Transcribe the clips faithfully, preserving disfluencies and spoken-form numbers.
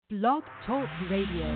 Blog Talk Radio.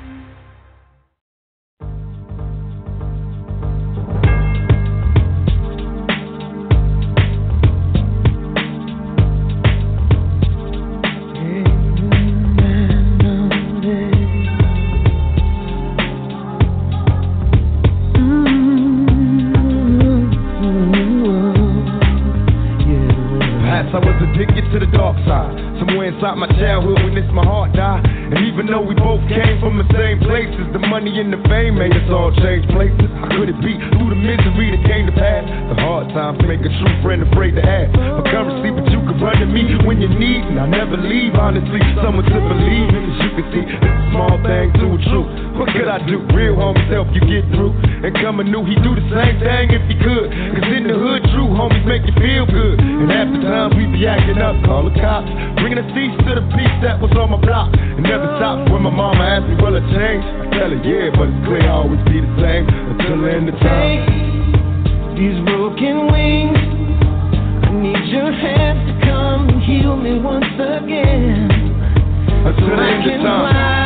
Inside my childhood witnessed my heart die. And even though we both came from the same places, the money and the fame made us all change places. How could it be through the misery that came to pass? The hard times make a true friend afraid to ask for currency, but you can run to me when you need, and I never leave. Honestly, someone to believe in, as you can see, it's a small thing to a truth. What could I do? Real homies help you get through. And coming new, he do the same thing if he could. Cause in the hood, true homies make you feel good. And half the times we be acting up, call the cops, bringing a cease to the peace that was on my block. And never stopped when my mama asked me, will I change? I tell her, yeah, but it's clear I'll always be the same until the end of time. These broken wings, I need your hands to come and heal me once again. Until so the end of time.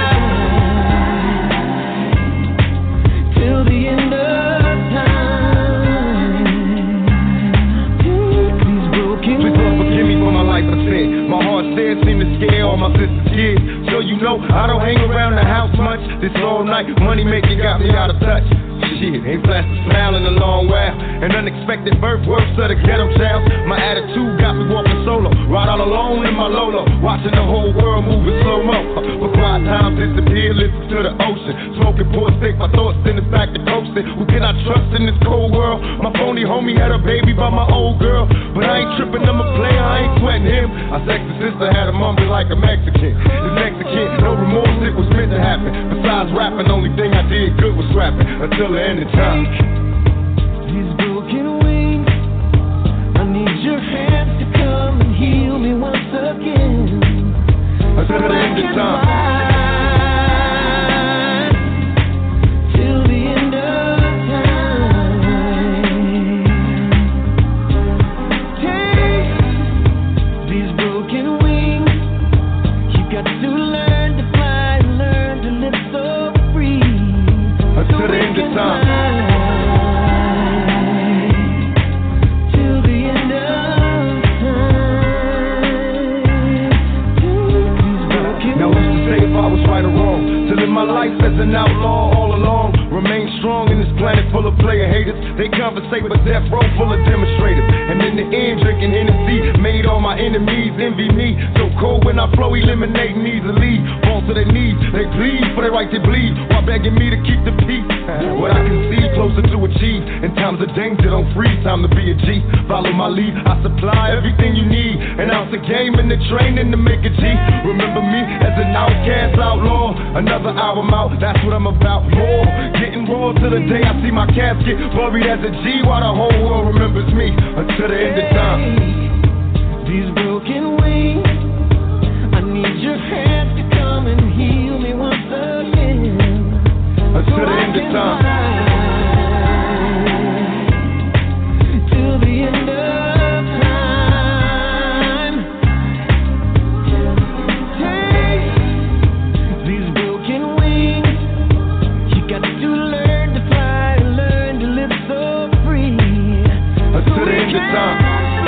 Till the end of time. These broken Please Lord, forgive me for my life I sin. My heart said seem to scare all my sister's kids. So you know I don't hang around the house much. This all night money making got me out of touch. Shit, ain't flashed a smile in a long while. An unexpected birth, works of the ghetto child. My attitude got me walking solo, ride all alone in my Lolo, watching the whole world move in slow-mo. But quiet times disappear, listen to the ocean. Smoking poor stick, my thoughts send us back to coasting. Who can I trust in this cold world? My phony homie had a baby by my old girl, but I ain't tripping, I'm a player, I ain't sweating him. Our sexy sister had a mummy like a Mexican. This Mexican, no remorse, it was meant to happen. Besides rapping, only thing I did good was rapping until the end of time. These broken wings, I need your hands to come and heal me once again. Until the end of time. Till the end of time. Take these broken wings, you got to learn to fly, learn to live so free. Until the end of time. I was right or wrong, to live my life as an outlaw all along. Remain strong in this planet full of player haters. They conversate but death row full of demonstrators. And in the end drinking Hennessy made all my enemies envy me. So cold when I flow, eliminating easily. Fall to their knees, they plead for their right to bleed, while begging me to keep the peace. What I can see closer to achieve. In times of danger, don't freeze, time to be a G. Follow my lead, I supply everything you need. An ounce of game in the training to make a G. Remember me as an outcast outlaw. Another album out, that's what I'm about. More, getting raw till the day I see my casket buried as a G, while the whole world remembers me until the end of time. These broken wings, I need your hands to come and heal me once again. Until so the end of time. Till the end of time. Take these broken wings, you got to learn to fly, learn to live so free. Until so the end of time.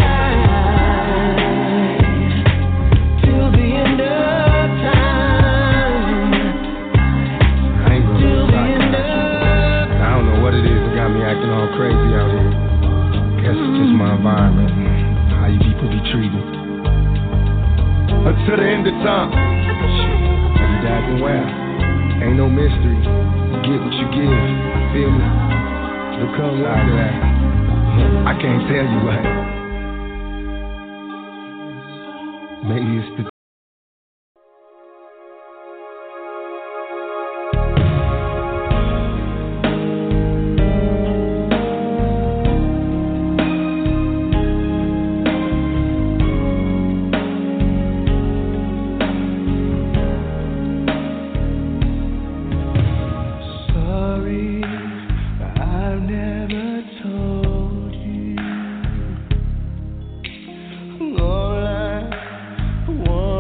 Acting all crazy out here. Guess it's just my environment, how you people be treated. Until the end of time. Every day been well. Ain't no mystery. You get what you give. Feel me? It'll come like that. I can't tell you what. Maybe it's the all I want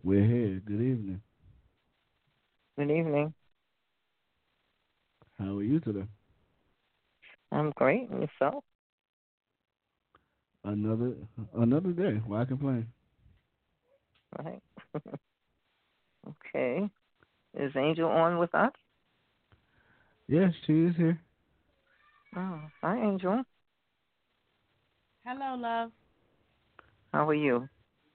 We're here. Good evening. Good evening. How are you today? I'm great. And yourself? Another another day. Why complain? Right. Okay. Is Angel on with us? Yes, she is here. Oh, hi, Angel. Hello, love. How are you?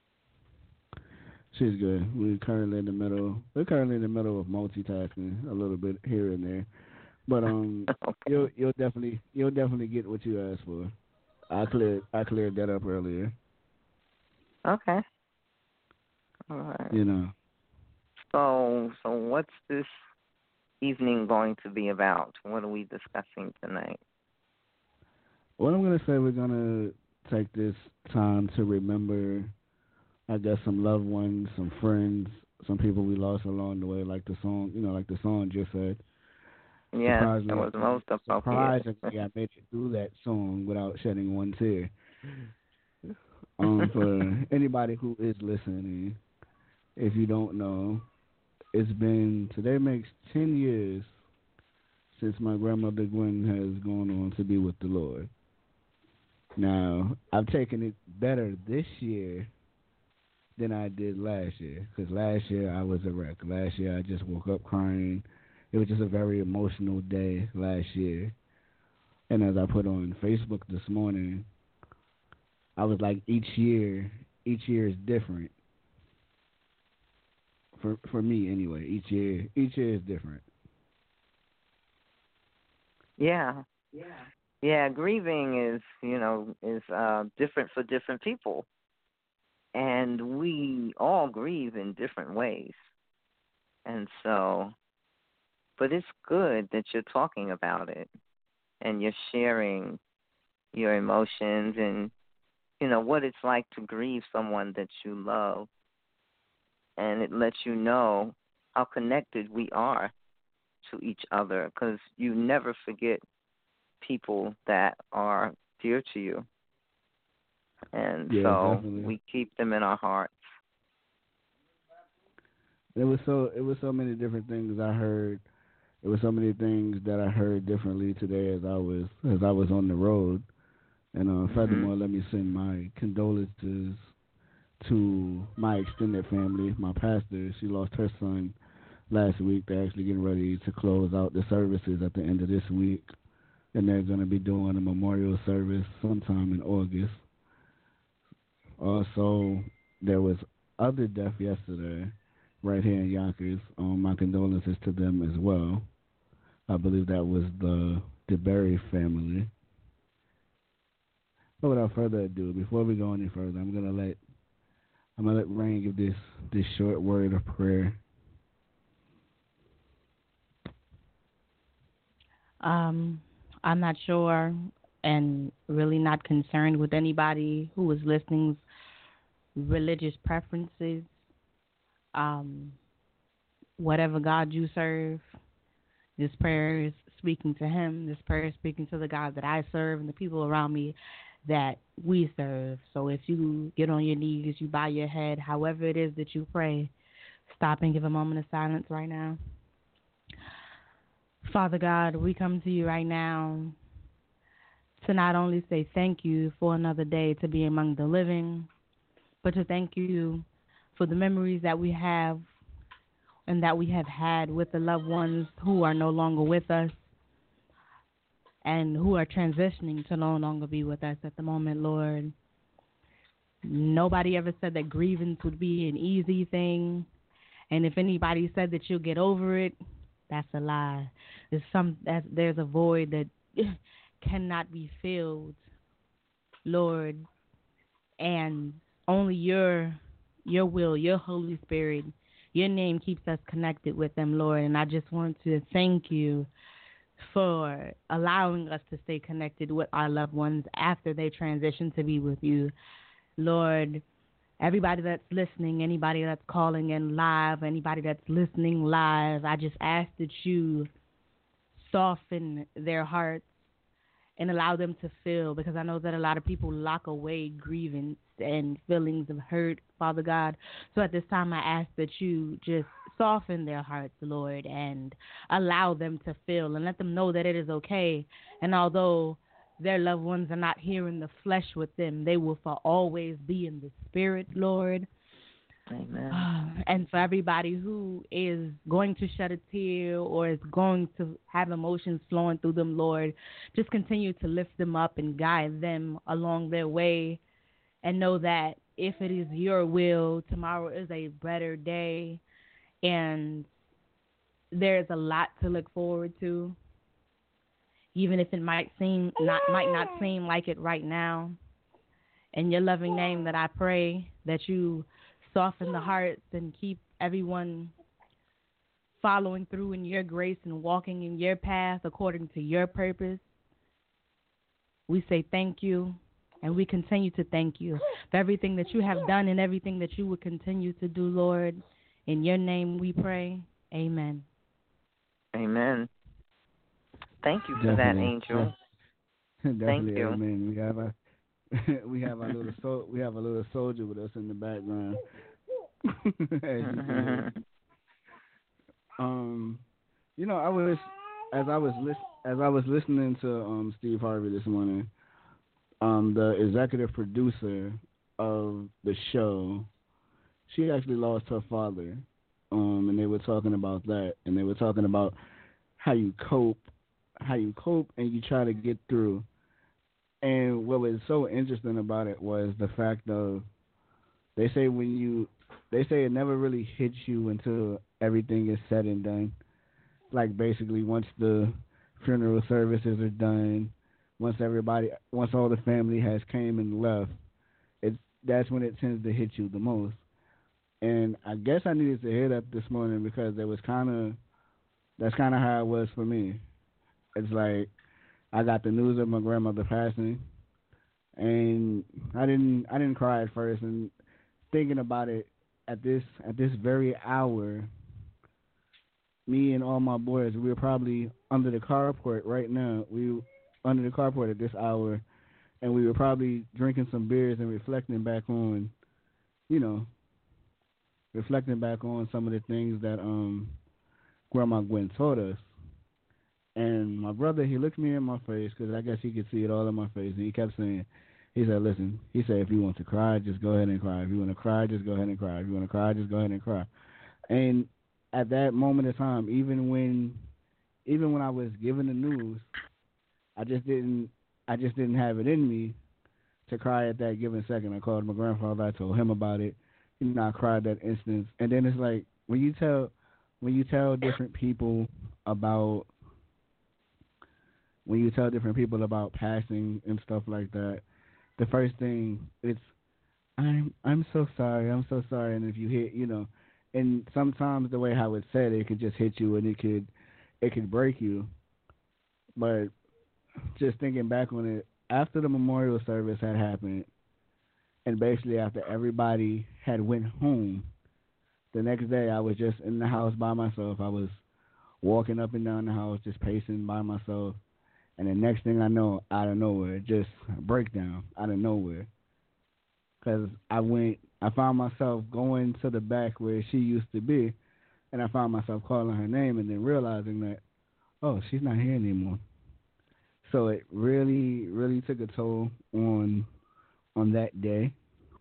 She's good. We're currently in the middle. We're currently in the middle of multitasking a little bit here and there, but um, Okay. you'll you'll definitely you'll definitely get what you asked for. I cleared I cleared that up earlier. Okay. All right. You know. So, so what's this evening going to be about? What are we discussing tonight? What I'm gonna say, we're gonna take this time to remember, I guess, some loved ones, some friends, some people we lost along the way, like the song, you know, like the song just said. Yeah, that was most appropriate. Surprisingly, I made it through that song without shedding one tear. Um, for anybody who is listening, if you don't know, it's been, today makes ten years since my grandmother Gwen has gone on to be with the Lord. Now, I've taken it better this year than I did last year, because last year I was a wreck. Last year I just woke up crying. It was just a very emotional day last year. And as I put on Facebook this morning, I was like, each year, each year is different. For for me anyway, each year each year is different. Yeah. Yeah. Yeah, grieving is, you know, is uh, different for different people. And we all grieve in different ways. And so, but it's good that you're talking about it and you're sharing your emotions and, you know, what it's like to grieve someone that you love. And it lets you know how connected we are to each other, because you never forget people that are dear to you. And yeah, so definitely. we keep them in our hearts. It was so it was so many different things I heard. It was so many things that I heard differently today as I was as I was on the road. And uh, furthermore, mm-hmm. let me send my condolences to my extended family. My pastor, she lost her son last week. They're actually getting ready to close out the services at the end of this week, and they're going to be doing a memorial service sometime in August. Also, there was other death yesterday right here in Yonkers. Um, my condolences to them as well. I believe that was the DeBerry family. But without further ado, before we go any further, I'm gonna let I'm gonna let Rain give this this short word of prayer. Um, I'm not sure and really not concerned with anybody who is listening's religious preferences. Um, whatever God you serve, this prayer is speaking to him. This prayer is speaking to the God that I serve and the people around me that we serve. So if you get on your knees, you bow your head, however it is that you pray, stop and give a moment of silence right now. Father God, we come to you right now to not only say thank you for another day to be among the living, but to thank you for the memories that we have and that we have had with the loved ones who are no longer with us and who are transitioning to no longer be with us at the moment, Lord. Nobody ever said that grievance would be an easy thing. And if anybody said that you'll get over it, that's a lie. There's some that there's a void that cannot be filled, Lord, and only your your will, your Holy Spirit, your name keeps us connected with them, Lord. And I just want to thank you for allowing us to stay connected with our loved ones after they transition to be with you, Lord. Everybody that's listening, anybody that's calling in live, anybody that's listening live, I just ask that you soften their hearts and allow them to feel, because I know that a lot of people lock away grievance and feelings of hurt, Father God. So at this time, I ask that you just soften their hearts, Lord, and allow them to feel and let them know that it is okay. And although their loved ones are not here in the flesh with them, they will for always be in the spirit, Lord. Amen. And for everybody who is going to shed a tear or is going to have emotions flowing through them, Lord, just continue to lift them up and guide them along their way, and know that if it is your will, tomorrow is a better day, and there's a lot to look forward to, even if it might seem not might not seem like it right now. In your loving name that I pray that you soften the hearts and keep everyone following through in your grace and walking in your path according to your purpose. We say thank you, and we continue to thank you for everything that you have done and everything that you will continue to do, Lord. In your name we pray. Amen. Amen. Thank you for Definitely. that, Angel. Definitely, Thank you. Amen. We have a we have a little so we have a little soldier with us in the background. As you can hear. Um, you know, I was as I was lis- as I was listening to um Steve Harvey this morning, um the executive producer of the show, she actually lost her father, um, and they were talking about that, and they were talking about how you cope, how you cope, and you try to get through. And what was so interesting about it was the fact of, they say when you, they say it never really hits you until everything is said and done. Like basically once the funeral services are done, once everybody, once all the family has came and left, it's that's when it tends to hit you the most. And I guess I needed to hear that this morning because it was kind of, that's kind of how it was for me. It's like, I got the news of my grandmother passing, and I didn't I didn't cry at first. And thinking about it at this at this very hour, me and all my boys, we were probably under the carport right now. We were under the carport at this hour, and we were probably drinking some beers and reflecting back on, you know, reflecting back on some of the things that um Grandma Gwen taught us. And my brother, he looked me in my face because I guess he could see it all in my face. And he kept saying, he said, listen, he said, if you want to cry, just go ahead and cry. If you want to cry, just go ahead and cry. If you want to cry, just go ahead and cry. And at that moment of time, even when, even when I was given the news, I just didn't, I just didn't have it in me to cry at that given second. I called my grandfather. I told him about it. You know, I cried that instance. And then it's like, when you tell, when you tell different people about, when you tell different people about passing and stuff like that, the first thing it's, I'm I'm so sorry, I'm so sorry. And if you hit, you know, and sometimes the way how it's said, it could just hit you and it could it could break you. But just thinking back on it, after the memorial service had happened, and basically after everybody had went home, the next day I was just in the house by myself. I was walking up and down the house, just pacing by myself. And the next thing I know, out of nowhere, just a breakdown out of nowhere. Because I went, I found myself going to the back where she used to be, and I found myself calling her name and then realizing that, oh, she's not here anymore. So it really, really took a toll on on that day.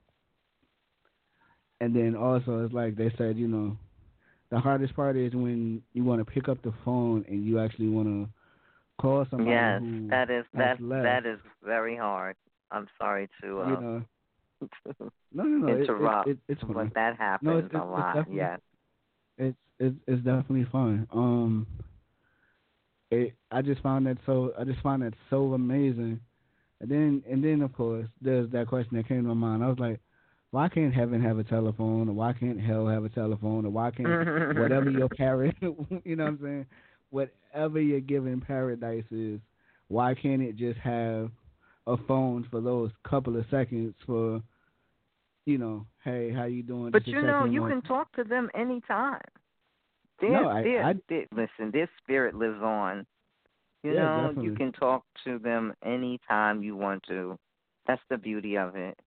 And then also, it's like they said, you know, the hardest part is when you want to pick up the phone and you actually want to call somebody. Yes, who that is that left. that is very hard. I'm sorry to uh, you know, no, no, no, interrupt, it, it, it, it's fine. but that happens no, it's, a it's, lot. It's yes, it's it's it's definitely fun. Um, it I just found that so I just found that so amazing. And then and then of course there's that question that came to my mind. I was like, why can't heaven have a telephone, or why can't hell have a telephone, or why can't whatever your parent, you know what I'm saying? Whatever your given paradise is, why can't it just have a phone for those couple of seconds for, you know, hey, how you doing? but Just you to know, check in you on- can talk to them anytime. Their, No, I- their, I- their- listen, their spirit lives on. You Yeah, know, you definitely. can talk to them anytime you want to. That's the beauty of it.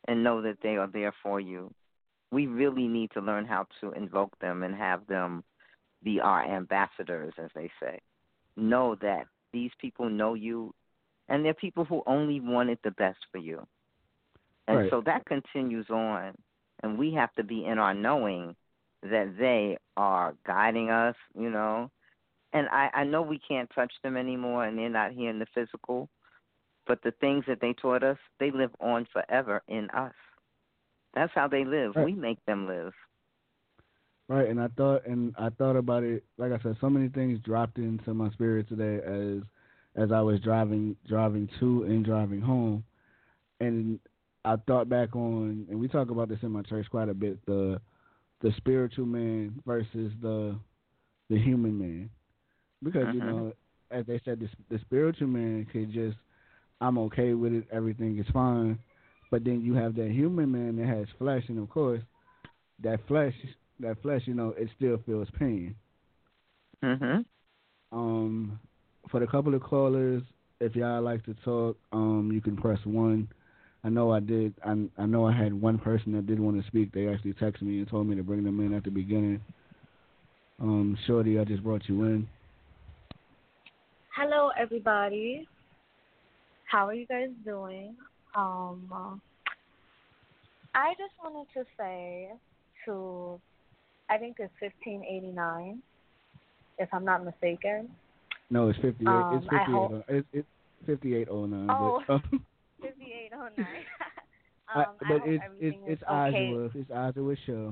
and know that they are there for you. We really need to learn how to invoke them and have them be our ambassadors, as they say. Know that these people know you, and they're people who only wanted the best for you. And right. so that continues on, and we have to be in our knowing that they are guiding us, you know. And I, I know we can't touch them anymore, and they're not here in the physical, but the things that they taught us, they live on forever in us. That's how they live. Right. We make them live. Right, and I thought, and I thought about it. Like I said, so many things dropped into my spirit today as, as I was driving, driving to and driving home, and I thought back on, and we talk about this in my church quite a bit, the, the spiritual man versus the, the human man, because Mm-hmm. you know, as they said, the, the spiritual man could just, I'm okay with it, everything is fine, but then you have that human man that has flesh, and of course, that flesh. That flesh, you know, it still feels pain. Mhm. Um, for the couple of callers, if y'all like to talk, um, you can press one. I know I did. I I know I had one person that did want to speak. They actually texted me and told me to bring them in at the beginning. Um, Shorty, I just brought you in. Hello, everybody. How are you guys doing? Um, uh, I just wanted to say to I think it's fifteen eighty-nine, if I'm not mistaken. No, it's fifty-eight. Um, it's I fifty-eight. hope- oh- It's, it's fifty-eight oh nine. Oh, but, um, fifty-eight oh nine. I, um, I but hope it's everything it's it's is okay. Ajua. It's Ajua's show.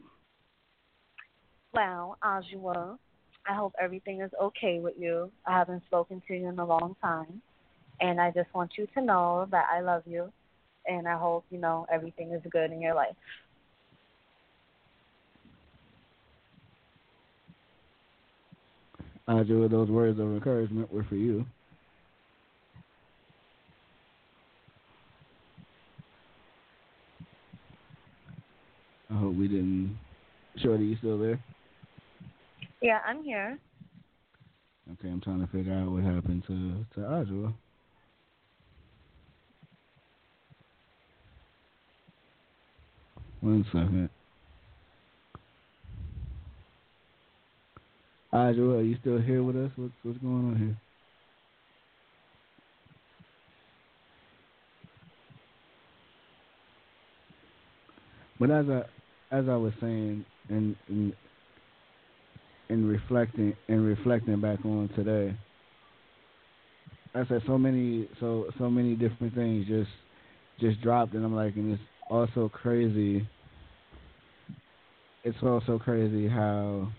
Well, Ajua, I hope everything is okay with you. I haven't spoken to you in a long time, and I just want you to know that I love you, and I hope, you know, everything is good in your life. Ajua, those words of encouragement were for you. I hope we didn't. Shorty, you still there? Yeah, I'm here. Okay, I'm trying to figure out what happened to to Ajua. One second. Ajua, are you still here with us? What's what's going on here? But as I as I was saying, and and, and reflecting and reflecting back on today, I said so many so so many different things just just dropped, and I'm like, and it's also crazy. It's also crazy how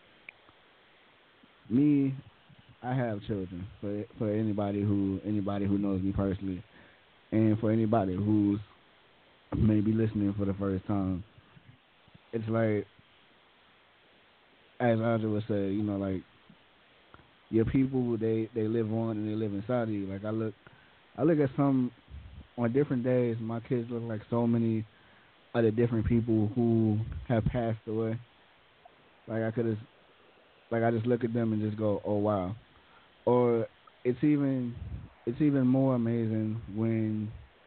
me, I have children. For for anybody who anybody who knows me personally, and for anybody who's maybe listening for the first time, it's like, as Angela said, you know, like your people, they they live on and they live inside of you. Like I look, I look at some on different days. My kids look like so many other different people who have passed away. Like I could have, like I just look at them and just go, oh wow. Or it's even it's even more amazing when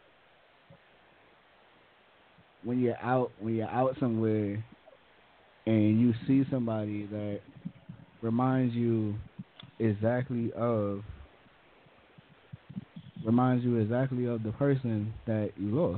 when you're out when you're out somewhere and you see somebody that reminds you exactly of reminds you exactly of the person that you lost.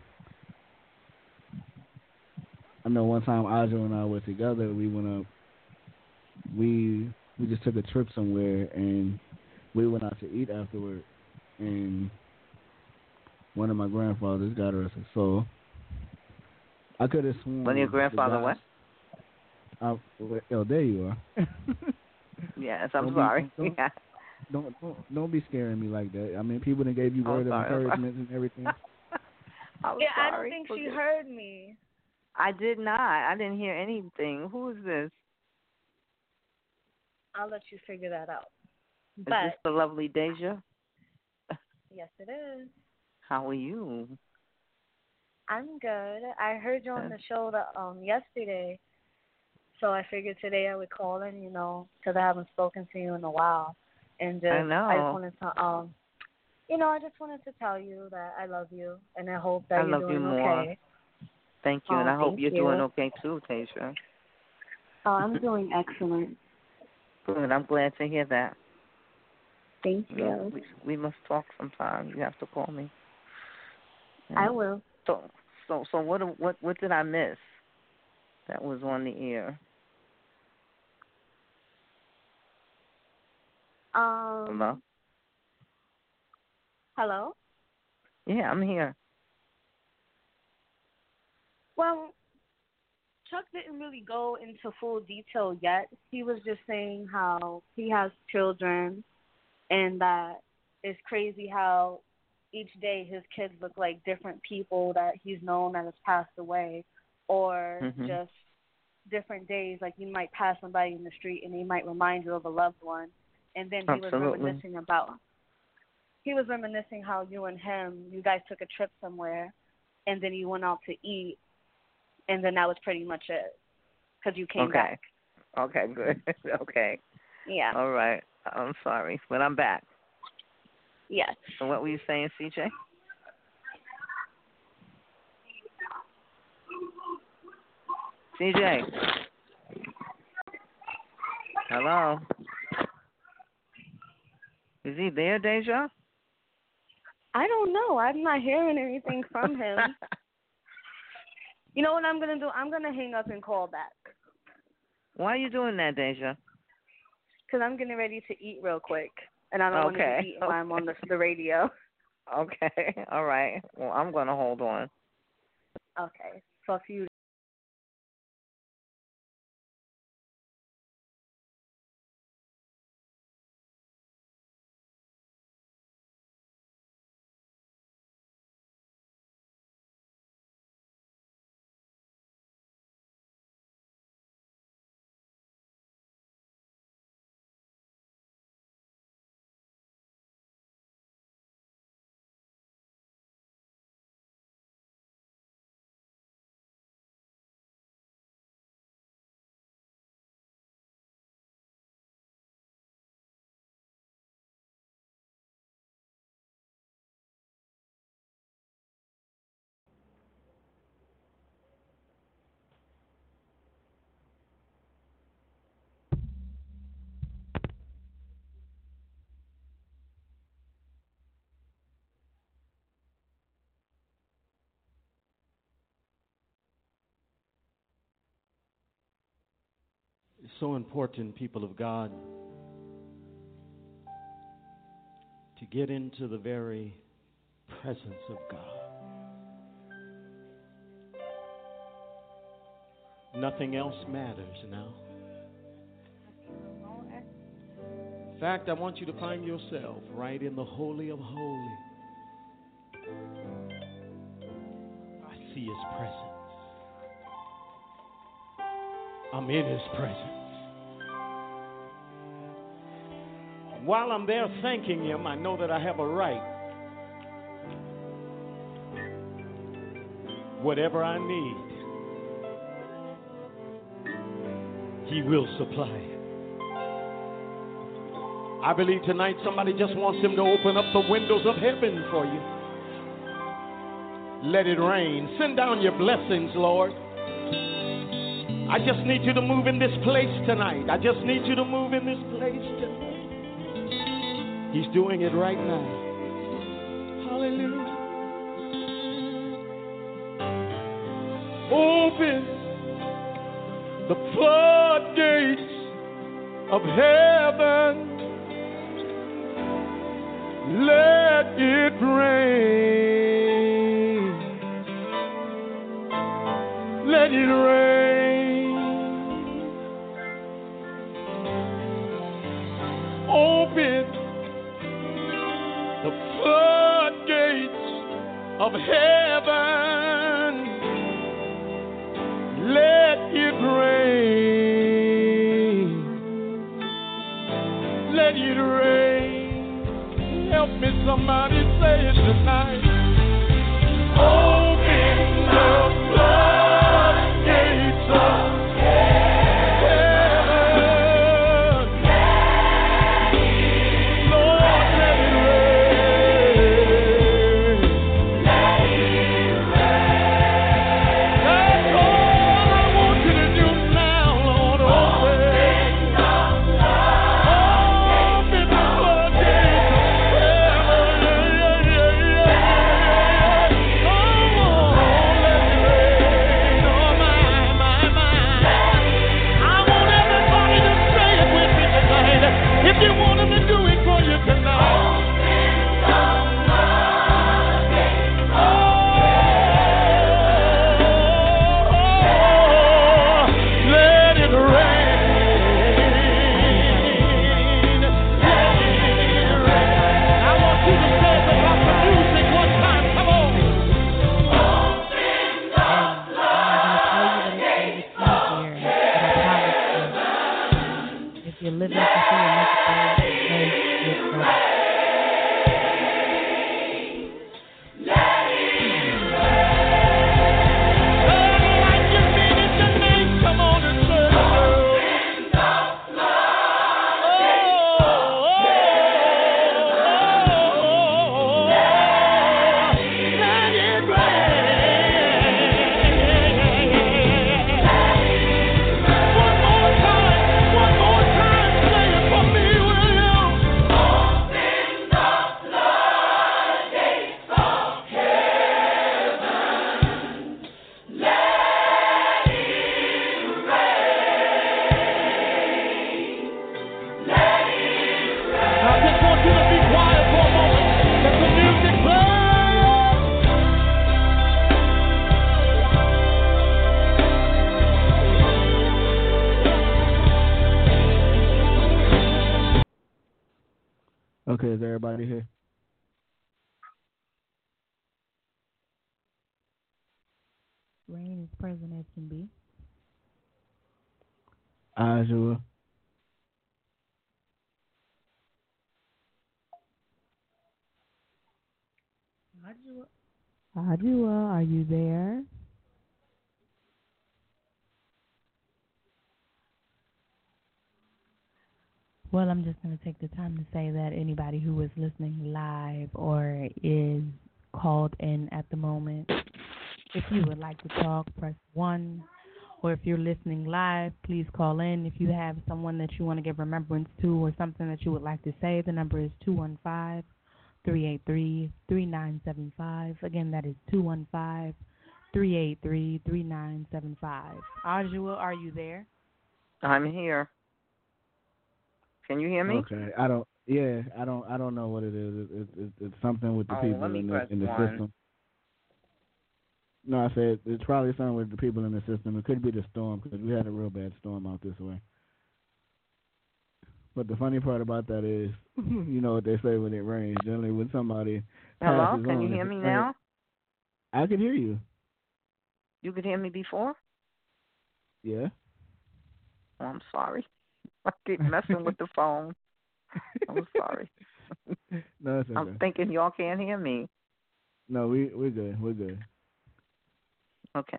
I know one time Aja and I were together, we went up we we just took a trip somewhere and we went out to eat afterward, and one of my grandfathers got us a soul. I could have sworn. When your grandfather guy, what? I, oh, there you are. Yes, I'm Don't sorry. Be, don't, Yeah. don't, don't don't be scaring me like that. I mean, people that gave you Oh, word sorry, of encouragement and everything. I'm Yeah, I don't sorry. think she Forgive- heard me. I did not. I didn't hear anything. Who is this? I'll let you figure that out. Is But this the lovely Deja? yes, it is. How are you? I'm good. I heard you on Good. the show the, um yesterday, so I figured today I would call in, you know, because I haven't spoken to you in a while, and just I know. I just wanted to um you know, I just wanted to tell you that I love you, and I hope that I you're love doing you more. okay. Thank you, Oh, and I hope thank you're you. doing okay too, Tasia. Oh, I'm doing excellent. Good. I'm glad to hear that. Thank Yeah, you. we, we must talk sometime. You have to call me. Yeah. I will. So, so, so, what, what, what did I miss? That was on the air. Um. Hello. Hello. Yeah, I'm here. Well, Chuck didn't really go into full detail yet. He was just saying how he has children and that it's crazy how each day his kids look like different people that he's known that has passed away, or Mm-hmm. just different days. Like you might pass somebody in the street and they might remind you of a loved one. And then he Absolutely. was reminiscing about, he was reminiscing how you and him, you guys took a trip somewhere and then you went out to eat. And then that was pretty much it, because you came okay. back. Okay, good. Okay. Yeah. All right. I'm sorry, but I'm back. Yes. So what were you saying, C J? C J. Hello. Is he there, Deja? I don't know. I'm not hearing anything from him. You know what I'm going to do? I'm going to hang up and call back. Why are you doing that, Deja? Because I'm getting ready to eat real quick, and I don't want to Okay. be eating while I'm on the, the radio. Okay. All right. Well, I'm going to hold on. Okay. Talk to you. It's so important, people of God, to get into the very presence of God. Nothing else matters now. In fact, I want you to find yourself right in the Holy of Holies. I see His presence. I'm in His presence. While I'm there thanking Him, I know that I have a right. Whatever I need, He will supply it. I believe tonight somebody just wants Him to open up the windows of heaven for you. Let it rain. Send down your blessings, Lord. I just need you to move in this place tonight. I just need you to move in this place tonight. He's doing it right now. Hallelujah. Open the floodgates of heaven. Let it rain. Let it rain. Open the floodgates of heaven. Let it rain. Let it rain. Help me, somebody say it tonight. Open the floodgates of heaven. Lord, let it rain. Okay, is everybody here? Rain is present as can be. Azure. Ajua. Ajua, are you there? Well, I'm just going to take the time to say that anybody who is listening live or is called in at the moment, if you would like to talk, press one. Or if you're listening live, please call in. If you have someone that you want to give remembrance to or something that you would like to say, the number is two one five, three eight three, three nine seven five. Again, that is two one five, three eight three, three nine seven five. Ajua, are you there? I'm here. Can you hear me? Okay, I don't. Yeah, I don't. I don't know what it is. It, it, it, it's something with the Oh, people let me in the press in the one. system. No, I said it's probably something with the people in the system. It could be the storm because we had a real bad storm out this way. But the funny part about that is, you know what they say when it rains. Generally, when somebody Hello, passes can on, you if hear it me rains- now? I can hear you. You could hear me before? Yeah. Oh, I'm sorry. I keep messing with the phone. I'm sorry. No, it's okay. I'm thinking y'all can't hear me. No, we we're good. We're good. Okay.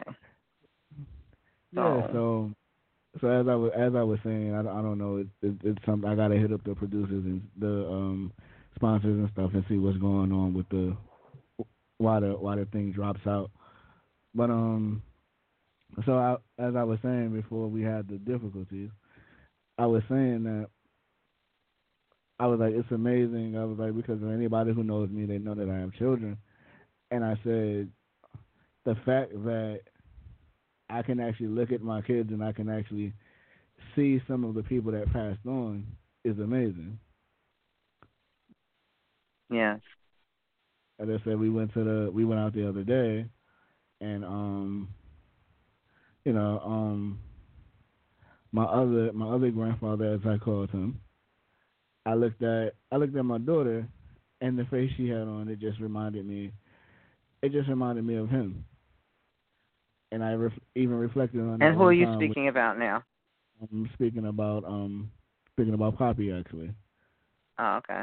Yeah. So, So, so as I was as I was saying, I, don't- I don't know. It, it, it's something I gotta hit up the producers and the um sponsors and stuff and see what's going on with the why the why the thing drops out. But um, so I, as I was saying before we had the difficulties, I was saying that I was like, it's amazing. I was like, because of anybody who knows me, they know that I have children. And I said, the fact that I can actually look at my kids and I can actually see some of the people that passed on is amazing. yes. As I said, we went to the we went out the other day, and um, you know, um, my other my other grandfather, as I called him, I looked at I looked at my daughter, and the face she had on, it just reminded me, it just reminded me of him. And I ref, even reflected on that. And who one are you time speaking about now? with- I'm speaking about um speaking about Poppy actually, Oh, okay.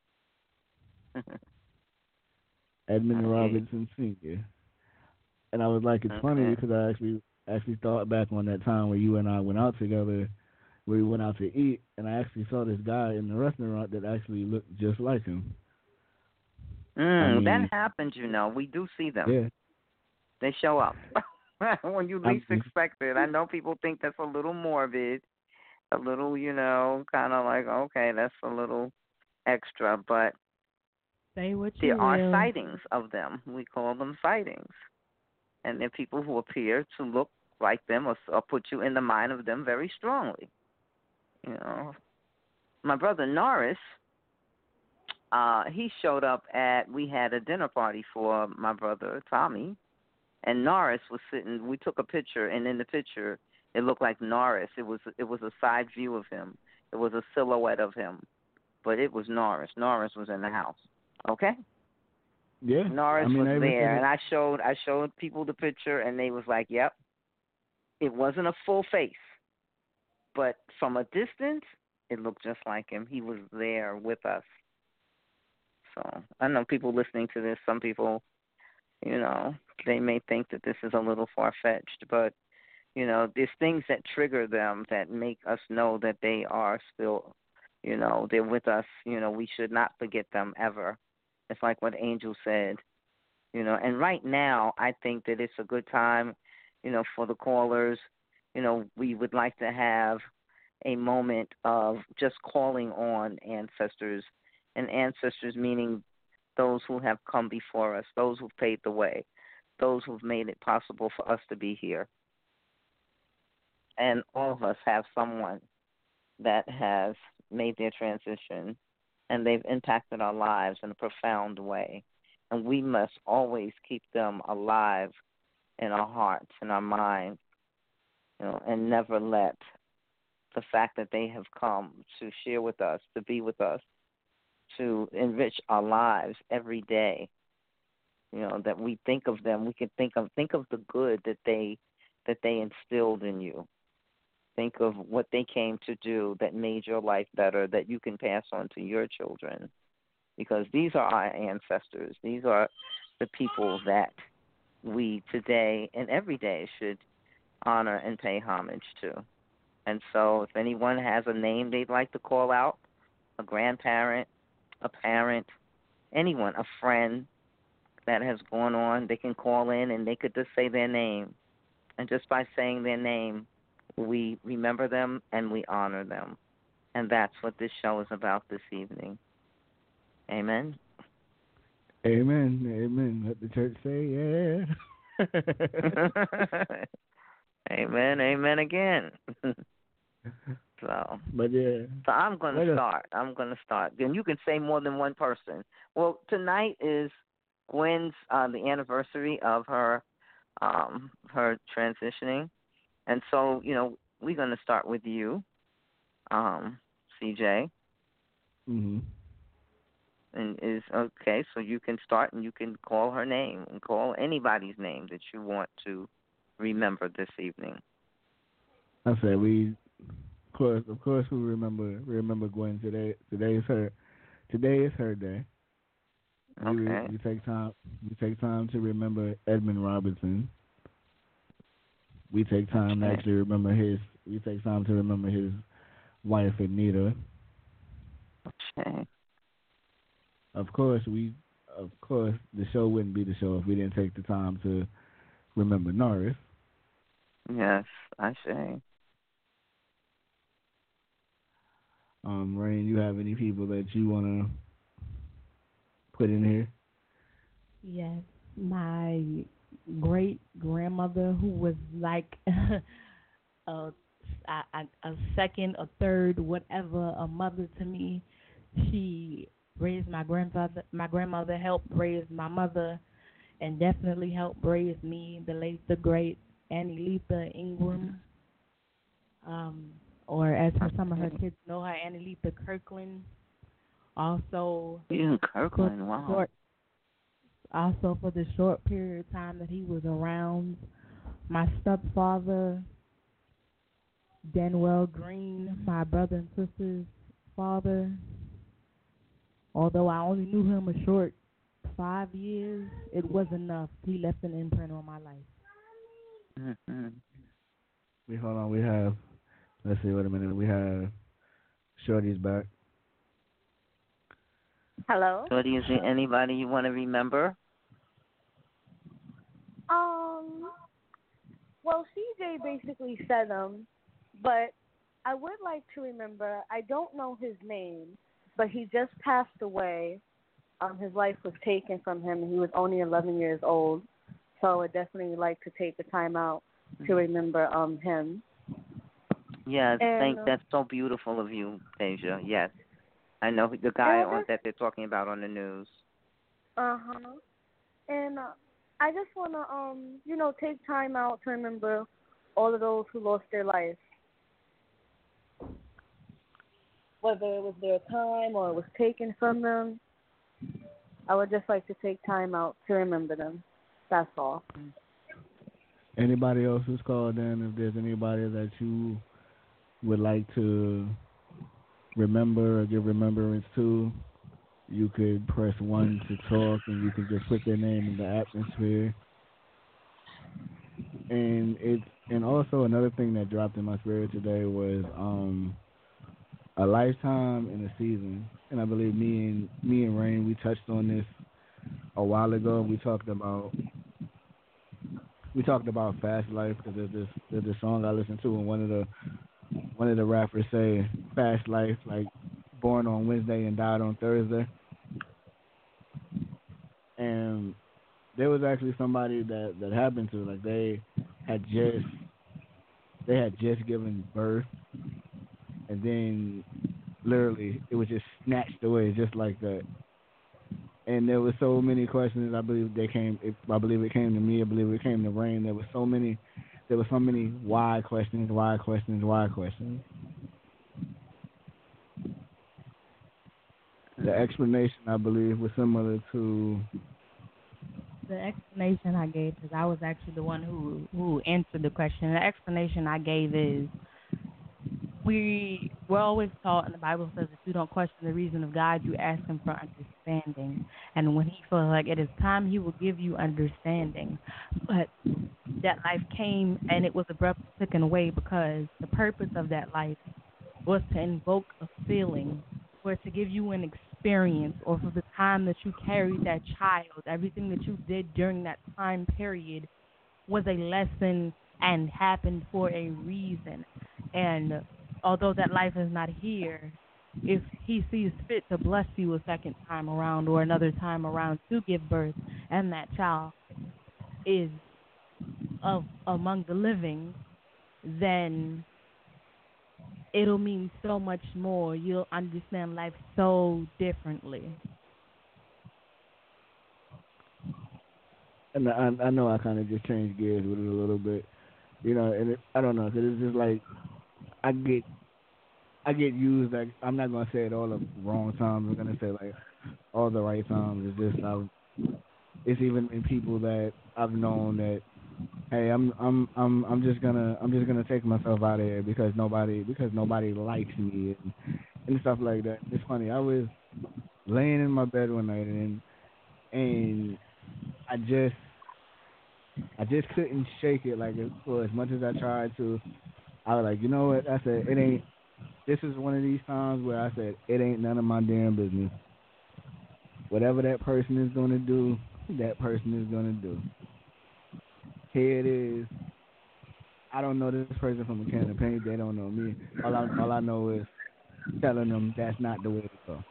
Edmund Okay. Robinson Senior And I was like, it's funny Okay. because I actually actually thought back on that time where you and I went out together, where we went out to eat, and I actually saw this guy in the restaurant that actually looked just like him. Mm, I mean, that happens, you know. We do see them. Yeah. They show up when you I least mean- expect it. I know people think that's a little morbid, a little, you know, kind of like, okay, that's a little extra, but Say what you there are will. sightings of them. We call them sightings. And they're people who appear to look like them or, or put you in the mind of them very strongly. You know, my brother Norris, uh, he showed up at, we had a dinner party for my brother Tommy, and Norris was sitting, we took a picture, and in the picture, it looked like Norris. It was it was a side view of him. It was a silhouette of him, but it was Norris. Norris was in the house. Okay? Yeah. Norris I mean, was I even there, said and I showed I showed people the picture, and they was like, "Yep." It wasn't a full face, but from a distance, it looked just like him. He was there with us. So I know people listening to this. Some people, you know, they may think that this is a little far fetched, but you know, there's things that trigger them that make us know that they are still, you know, they're with us. You know, we should not forget them ever. It's like what Angel said, you know, and right now I think that it's a good time, you know, for the callers. You know, we would like to have a moment of just calling on ancestors, and ancestors meaning those who have come before us, those who've paved the way, those who've made it possible for us to be here. And all of us have someone that has made their transition, and they've impacted our lives in a profound way. And we must always keep them alive in our hearts, in our minds, you know, and never let the fact that they have come to share with us, to be with us, to enrich our lives every day. You know, that we think of them. We can think of think of the good that they that they instilled in you. Think of what they came to do that made your life better, that you can pass on to your children. Because these are our ancestors. These are the people that we today and every day should honor and pay homage to. And so if anyone has a name they'd like to call out, a grandparent, a parent, anyone, a friend that has gone on, they can call in and they could just say their name. And just by saying their name, we remember them and we honor them. And that's what this show is about this evening. Amen. Amen. Amen. Let the church say yeah. Amen. Amen again. So, but yeah. So I'm going to start. I'm going to start. Then you can say more than one person. Well, tonight is Gwen's uh, the anniversary of her um, her transitioning, and so you know we're going to start with you, um, C J. Mm-hmm. And is okay. So you can start, and you can call her name, and call anybody's name that you want to remember this evening. I said we. Of course, of course, we remember remember Gwen today. Today is her. Today is her day. Okay. We, we take time. We take time to remember Edmund Robinson. We take time okay. to actually remember his. We take time to remember his wife Anita. Okay. Of course, we. Of course, the show wouldn't be the show if we didn't take the time to remember Norris. Yes, I say. Um, Rain, you have any people that you want to put in here? Yes, my great grandmother, who was like a, a, a second, a third, whatever, a mother to me. She raised my grandfather. My grandmother helped raise my mother, and definitely helped raise me. The late, the great Annie Letha Ingram. Um. Or as for some of her kids know her, Annie Letha Kirkland. Also, yeah, Kirkland, wow. Short, also for the short period of time that he was around, my stepfather, Danwell Green, my brother and sister's father. Although I only knew him a short five years, it was enough. He left an imprint on my life. Mm-hmm. We hold on. We have. Let's see, wait a minute. We have Shorty's back. Hello? Shorty, is there anybody you want to remember? Um, well, C J basically said them, but I would like to remember, I don't know his name, but he just passed away. Um, his life was taken from him. He was only eleven years old, so I would definitely like to take the time out to remember um him. Yes, and, thank. uh, That's so beautiful of you, Deja. Yes, I know the guy just, on that they're talking about on the news. Uh huh. And uh, I just wanna um you know take time out to remember all of those who lost their life, whether it was their time or it was taken from them. I would just like to take time out to remember them. That's all. Anybody else who's called in? If there's anybody that you would like to remember or give remembrance to, you could press one to talk, and you could just put their name in the atmosphere. And it's and also another thing that dropped in my spirit today was um, a lifetime and a season. And I believe me and me and Rain, we touched on this a while ago. We talked about we talked about Fast Life, because there's this there's this song I listened to, and one of the one of the rappers say Fast Life, like born on Wednesday and died on Thursday. And there was actually somebody that, that happened to, like they had just they had just given birth, and then literally it was just snatched away just like that. And there were so many questions. I believe they came. It, I believe it came to me. I believe it came to Rain. There were so many. There were so many why questions, why questions, why questions. That the explanation, I believe, was similar to the explanation I gave, because I was actually the one who who answered the question. The explanation I gave is we we're always taught, and the Bible says, if you don't question the reason of God, you ask Him for understanding. And when He feels like it is time, He will give you understanding. But that life came, and it was abruptly taken away because the purpose of that life was to invoke a feeling, or to give you an experience, or for the time that you carried that child, everything that you did during that time period was a lesson and happened for a reason. And although that life is not here, if He sees fit to bless you a second time around or another time around to give birth, and that child is of among the living, then it'll mean so much more. You'll understand life so differently. And I, I know I kind of just changed gears with it a little bit, you know. And it, I don't know, because it's just like I get, I get used. Like I'm not gonna say it all the wrong times. I'm gonna say like all the right times. It's just I've, it's even in people that I've known that, hey, I'm I'm I'm I'm just gonna I'm just gonna take myself out of here because nobody because nobody likes me and, and stuff like that. It's funny. I was laying in my bed one night and and I just I just couldn't shake it. Like for as much as I tried to, I was like, you know what? I said it ain't. This is one of these times where I said it ain't none of my damn business. Whatever that person is gonna do, that person is gonna do. Here it is. I don't know this person from a can of paint. They don't know me. All I, all I know is telling them that's not the way to go.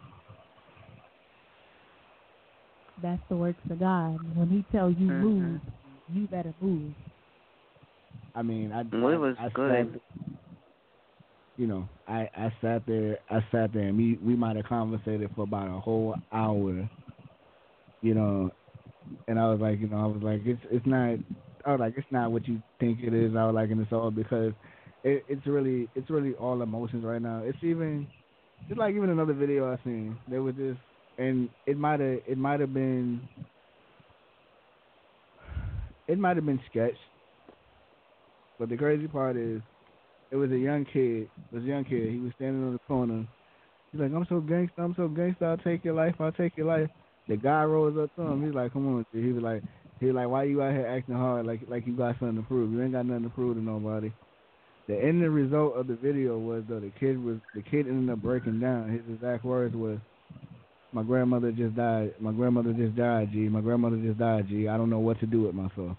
That's the works of God. When He tells you Mm-hmm. move, you better move. I mean, I, Well, it was I, I good. Sat, you know, I, I sat there. I sat there, and we we might have conversated for about a whole hour. You know. And I was like, you know, I was like, it's it's not. I was like, it's not what you think it is. I was like, and it's all because it, it's really it's really all emotions right now. It's even it's like even another video I seen. There was this, and it might have it might have been it might have been sketched. But the crazy part is, it was a young kid. It was a young kid. He was standing on the corner. He's like, I'm so gangsta. I'm so gangsta. I'll take your life. I'll take your life. The guy rolls up to him. He's like, come on. He was like, he was like, why you out here acting hard like like you got something to prove? You ain't got nothing to prove to nobody. The end result of the video was though the kid was the kid ended up breaking down. His exact words was, my grandmother just died. My grandmother just died, G. My grandmother just died, G. I don't know what to do with myself.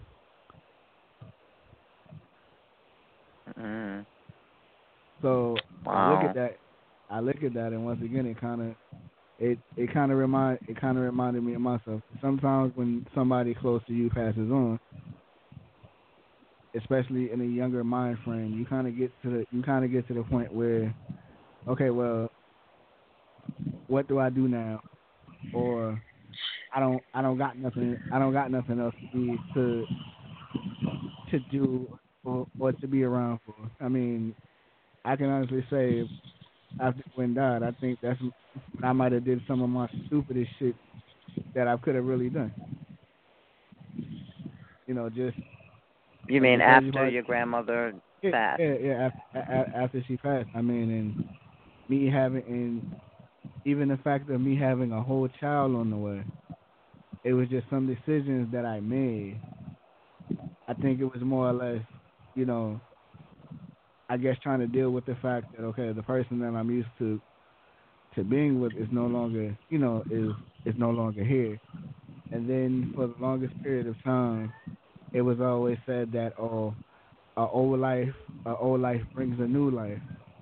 Mm. So Wow. I look at that. I look at that, and once again, it kind of it it kind of remind it kind of reminded me of myself. Sometimes when somebody close to you passes on, especially in a younger mind frame, you kind of get to the you kind of get to the point where, okay, well, what do I do now? Or I don't I don't got nothing I don't got nothing else to be to to do or, or to be around for. I mean, I can honestly say after Gwen died, I think that's when I might have did some of my stupidest shit that I could have really done. You know, just You mean after your grandmother yeah, passed? Yeah, yeah. After, after she passed, I mean, and me having, and even the fact of me having a whole child on the way, it was just some decisions that I made. I think it was more or less, you know, I guess trying to deal with the fact that, okay, the person that I'm used to to being with is no longer, you know, is is no longer here. And then for the longest period of time, it was always said that, oh, a old life, a old life brings a new life.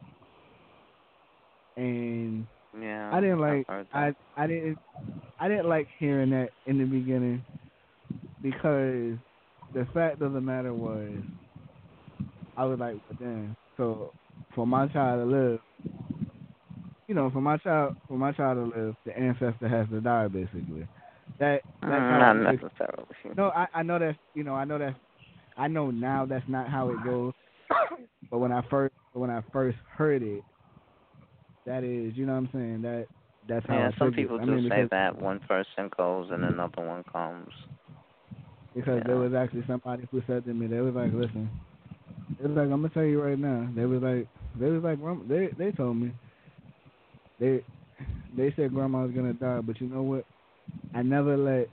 And Yeah, I didn't like, I've heard I that. I didn't, I didn't like hearing that in the beginning, because the fact of the matter was, I was like, well, damn. So for my child to live, you know, for my child, for my child to live, the ancestor has to die, basically. That that's Mm, how not I took. necessarily. No, I I know that's you know I know that's I know now that's not how it goes. But when I first when I first heard it, that is, you know what I'm saying, that that's how Yeah, I some took it. people I do mean, say because, that one person goes and another one comes. because Yeah. there was actually somebody who said to me, they was like, listen, they was like, I'm gonna tell you right now. They was like, they was like, Grandma- they they told me, they they said grandma was gonna die, but you know what? I never let,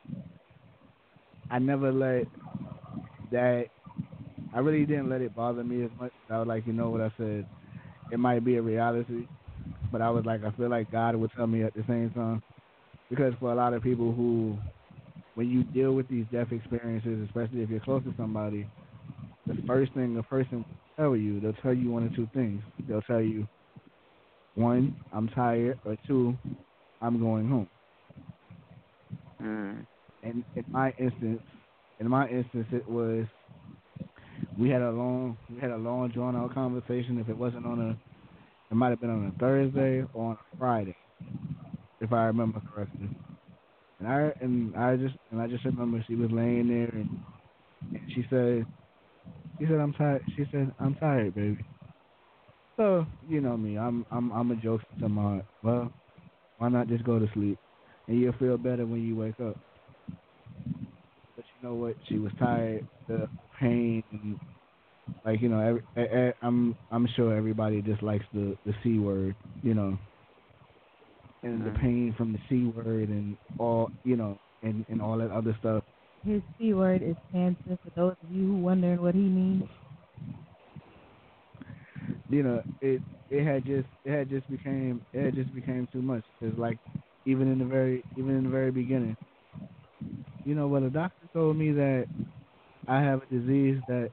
I never let that. I really didn't let it bother me as much. I was like, you know what I said? It might be a reality, but I was like, I feel like God would tell me at the same time. Because for a lot of people who, when you deal with these death experiences, especially if you're close to somebody, the first thing a person will tell you, they'll tell you one or two things. They'll tell you, one, I'm tired, or two, I'm going home. Mm. And in my instance, in my instance, it was we had a long, we had a long drawn out conversation. If it wasn't on a, it might have been on a Thursday or on a Friday, if I remember correctly. And I and I just and I just remember she was laying there and, and she said, she said I'm tired. She said I'm tired, baby. So you know me, I'm I'm I'm a jokester to my heart. Well, why not just go to sleep, and you'll feel better when you wake up. But you know what? She was tired, the pain, and like you know, every, I, I, I'm I'm sure everybody just likes the the C word, you know, and Mm. the pain from the C word and all, you know, and and all that other stuff. His C word is cancer. For those of you who wondering what he means, You know, it it had just it had just became it had just became too much. It's like even in the very even in the very beginning, you know, when the doctor told me that I have a disease that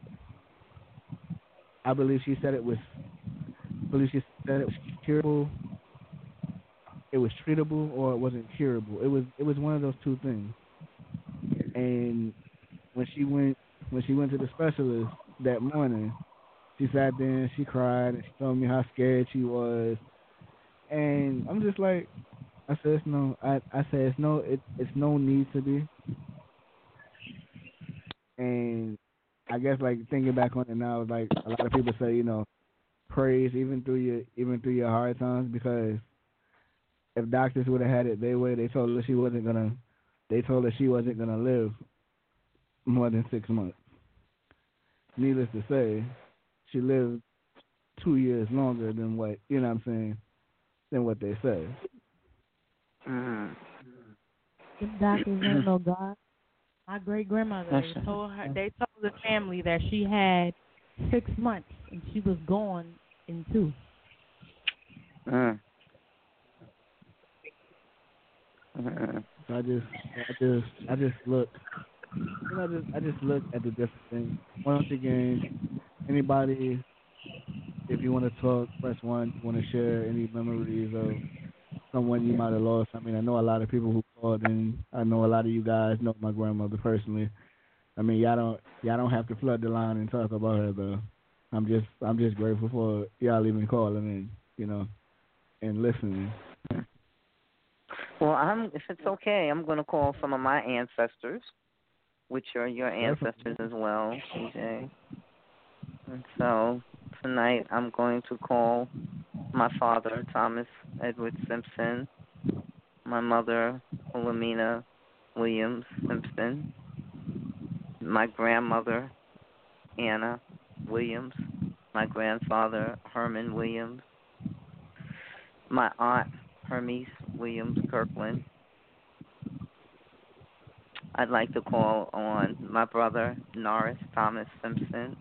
I believe she said it was I believe she said it was curable, it was treatable, or it wasn't curable. It was it was one of those two things. And when she went when she went to the specialist that morning, she sat there and she cried and she told me how scared she was. And I'm just like, I said, it's no, I, I said, it's no, it, it's no need to be. And I guess like thinking back on it now, like a lot of people say, you know, praise even through your, even through your hard times, because if doctors would have had it their way, they told her she wasn't gonna, they told her she wasn't gonna live more than six months. Needless to say, she lived two years longer than what, you know what I'm saying, than what they say. Mm. the doctors ain't no God. My great grandmother, That's they told her, they told the family that she had six months and she was gone in two. Mm. Mm. So I just, I just, I just look, you know, I just, I just look at the different things. Once again, anybody, if you want to talk, press one. You want to share any memories of someone you might have lost. I mean, I know a lot of people who called in. I know a lot of you guys know my grandmother personally. I mean, y'all don't, y'all don't have to flood the line and talk about her though. I'm just, I'm just grateful for y'all even calling in, you know, and listening. Well, I'm. If it's okay, I'm going to call some of my ancestors, which are your ancestors as well, C J. And so tonight I'm going to call my father, Thomas Edward Simpson, my mother, Wilhelmina Williams Simpson, my grandmother, Anna Williams, my grandfather, Herman Williams, my aunt, Hermes Williams Kirkland. I'd like to call on my brother, Norris Thomas Simpson.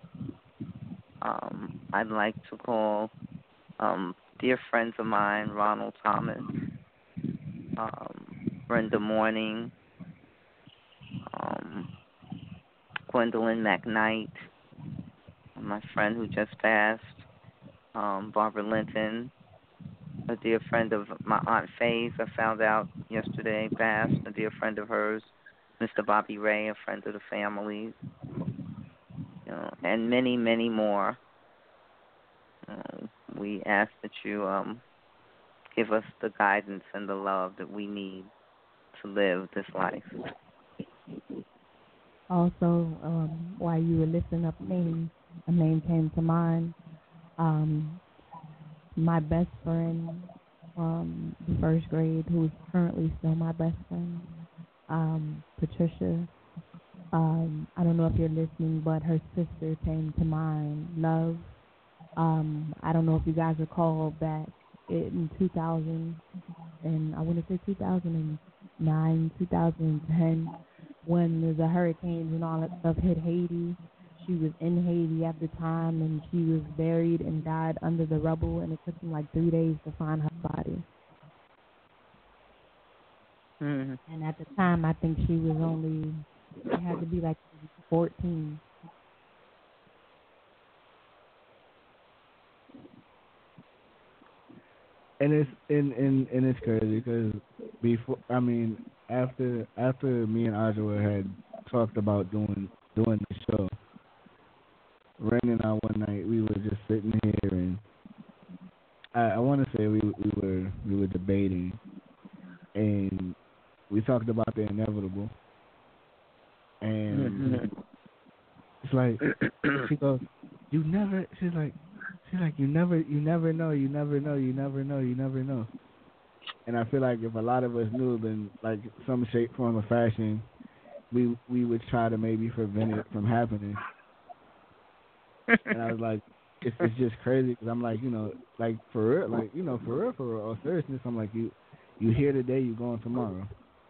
Um, I'd like to call um, dear friends of mine, Ronald Thomas, um, Brenda Morning, um, Gwendolyn McKnight, my friend who just passed, um, Barbara Linton, a dear friend of my Aunt Faye's, I found out yesterday, passed, a dear friend of hers, Mister Bobby Ray, a friend of the family, you know, and many, many more. Uh, we ask that you um, give us the guidance and the love that we need to live this life. Also, um, while you were lifting up names, a name came to mind. Um, my best friend from the first grade who's currently still my best friend, um, Patricia. Um, I don't know if you're listening, but her sister came to mind, Love. Um, I don't know if you guys recall back in two thousand, and I want to say two thousand nine, two thousand ten, when the hurricanes and all that stuff hit Haiti. She was in Haiti at the time, and she was buried and died under the rubble, and it took them like three days to find her body. Mm-hmm. And at the time, I think she was only, she had to be like fourteen. And it's and, and, and it's crazy because before, I mean, after after me and Ajua had talked about doing doing the show, Rain and I one night we were just sitting here and I, I want to say we we were we were debating and we talked about the inevitable and Mm-hmm. it's like she goes, you never. She's like. She's like, you never, you never know, you never know, you never know, you never know. And I feel like if a lot of us knew, then like some shape, form, or fashion, we we would try to maybe prevent it from happening. And I was like, it's it's just crazy because I'm like, you know, like for real, like you know, for real, for real, all seriousness, I'm like, you you here today, you going tomorrow.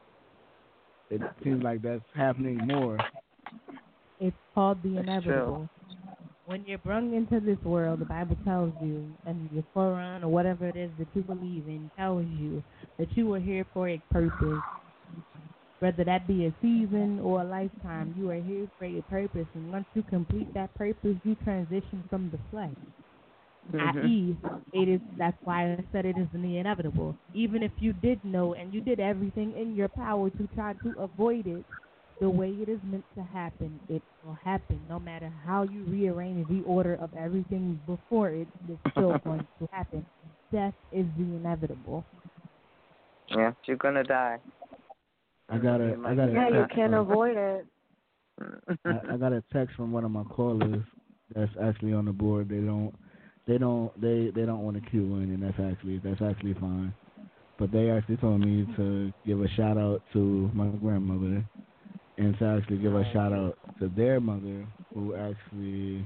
It seems like that's happening more. It's called the That's inevitable. When you're brung into this world, the Bible tells you, and your Quran or whatever it is that you believe in tells you that you are here for a purpose. Whether that be a season or a lifetime, you are here for a purpose. And once you complete that purpose, you transition from the flesh. Mm-hmm. that is, it is. That's why I said it is the inevitable. Even if you did know and you did everything in your power to try to avoid it, the way it is meant to happen, it will happen. No matter how you rearrange the order of everything before it, it's still going to happen. Death is the inevitable. Yeah, you're gonna die. I got a, I got a. Yeah, you text, can't uh, avoid it. I, I got a text from one of my callers that's actually on the board. They don't, they don't, they they don't want to queue in, and that's actually that's actually fine. But they actually told me to give a shout out to my grandmother. And to actually give a shout out to their mother, who actually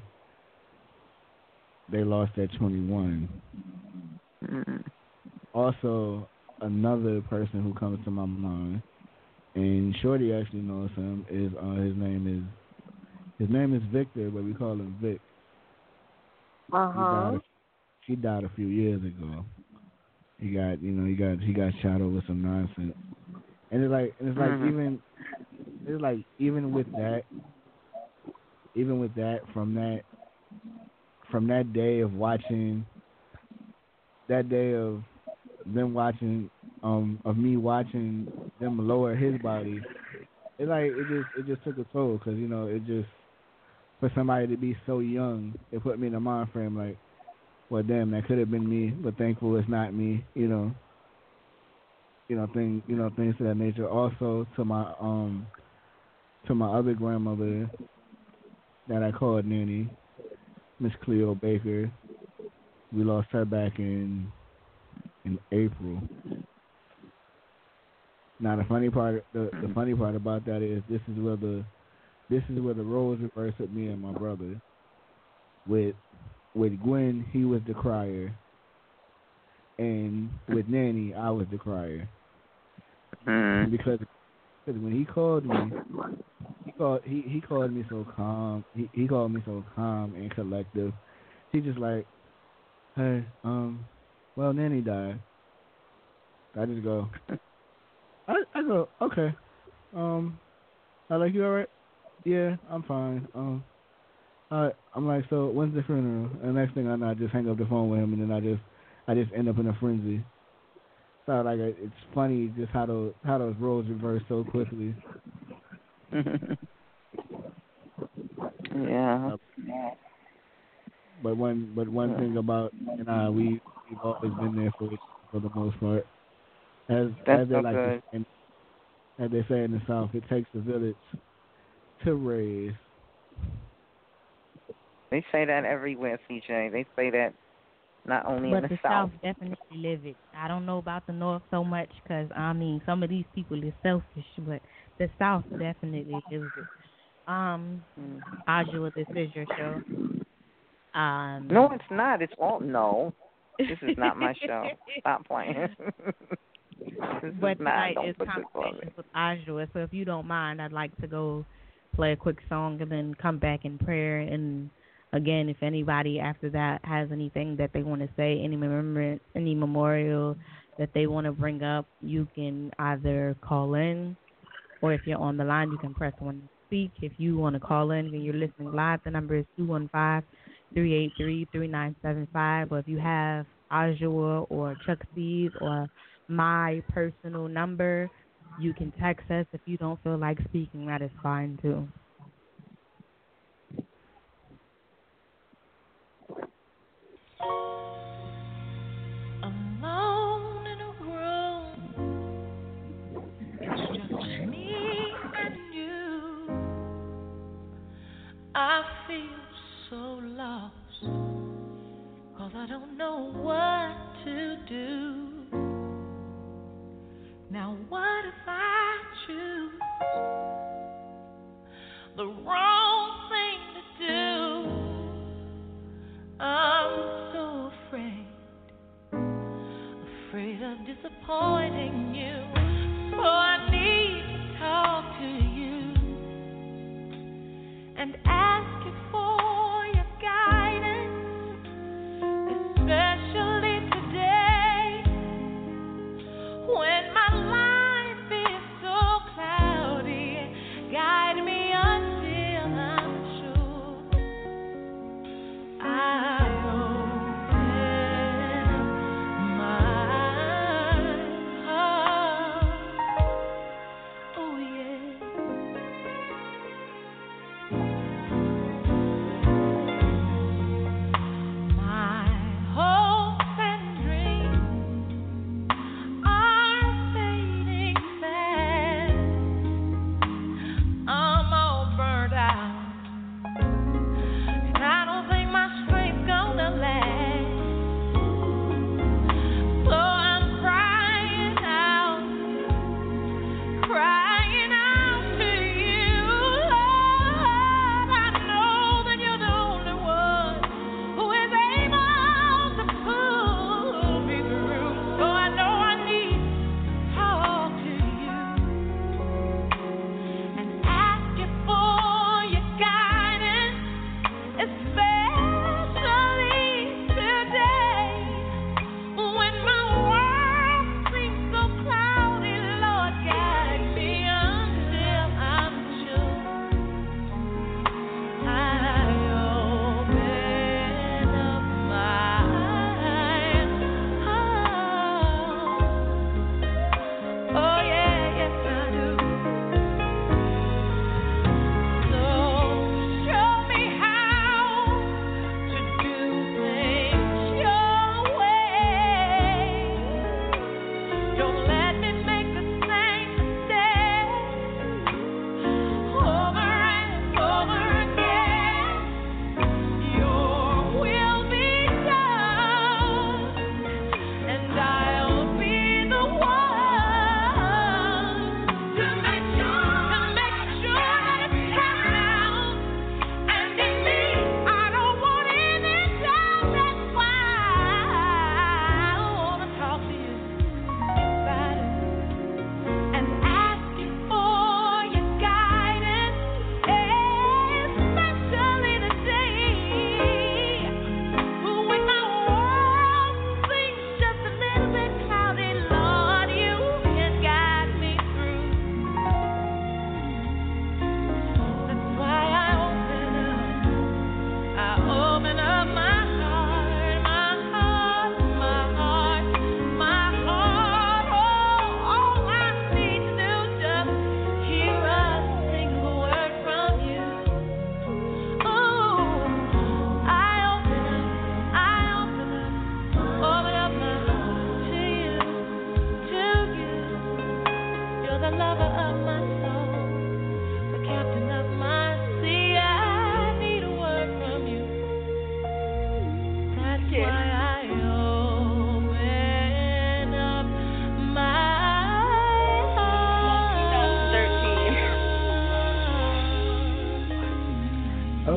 they lost at twenty-one. Mm-hmm. Also, another person who comes to my mind, and Shorty actually knows him. Is uh, his name is his name is Victor, but we call him Vic. Uh huh. He died, he died a few years ago. He got you know he got he got shot over some nonsense, and it's like and it's like Mm-hmm. even. It's like even with that, even with that, from that, from that day of watching, that day of them watching, um, of me watching them lower his body, it's like it just it just took a toll because you know it just for somebody to be so young, it put me in a mind frame like, well, damn, that could have been me, but thankful it's not me, you know, you know, thing, you know, things of that nature. Also to my um. to my other grandmother that I called Nanny, Miss Cleo Baker. We lost her back in in April. Now the funny part the, the funny part about that is this is where the this is where the roles reversed with me and my brother. With with Gwen, he was the crier, and with Nanny, I was the crier. Mm-hmm. Because because when he called me. He called he, he called me so calm. He he called me so calm and collective. He just like, hey, um, well, Nanny died. I just go, I I go, okay, um, I like you all right? Yeah, I'm fine. Um, all right. I'm like, so when's the funeral? And the next thing I know, I just hang up the phone with him, and then I just I just end up in a frenzy. So like it's funny just how those how those roles reverse so quickly. Yeah. But one, but one thing about and I, we we've always been there for for the most part. As That's as they so like good. to, and as they say in the South, it takes a village to raise. They say that everywhere, C J. They say that not only But in the, the South. South definitely live it. I don't know about the North so much because, I mean, some of these people are selfish, but the South definitely lives it. Um, Mm. Ajua, this is your show. Um, No, it's not. It's all no. This is not my show. Stop playing. This But is not. tonight Don't is put this on me. Conversations with Ajua, so if you don't mind, I'd like to go play a quick song and then come back in prayer. And again, if anybody after that has anything that they want to say, any remembrance, any memorial that they want to bring up, you can either call in, or if you're on the line, you can press one to speak. If you want to call in and you're listening live, the number is two one five, three eight three, three nine seven five. Or if you have Ajua or Chuck C's or my personal number, you can text us. If you don't feel like speaking, that is fine too. Alone in a room, it's just me and you. I feel so lost, 'cause I don't know what to do. Now what if I choose the wrong thing to do? I'm so afraid, afraid of disappointing you. So I need to talk to you and ask you for your guidance, especially today when my life is so cloudy. Guide me until I'm sure I open my heart.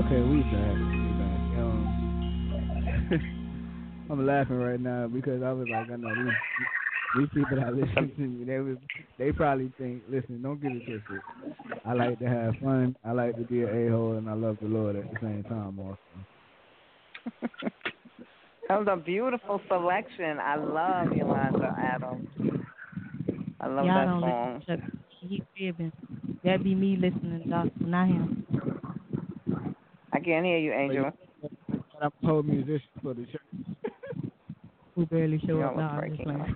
Okay, we back. We back. Um, I'm laughing right now because I was like, I know these these people that listen to me, they was they probably think, listen, don't get it twisted. I like to have fun. I like to be an a-hole, and I love the Lord at the same time also. That was a beautiful selection. I love Yolanda Adams. I love Y'all that don't song. listen to He's fibbing. That be me listening to gospel, not him. I can't hear you, Angel. But I'm a whole musician for the church. Who barely show Y'all up was now. breaking up.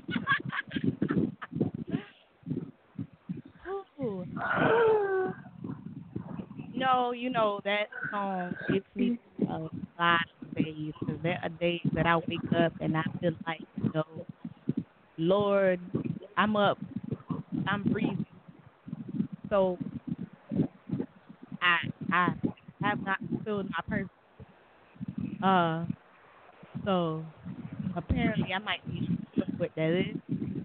No, you know, that song gets me through a lot of days. Because there are days that I wake up and I feel like, you know, Lord, I'm up, I'm breathing. So I I have not fulfilled my purpose. Uh, so apparently I might be what that is.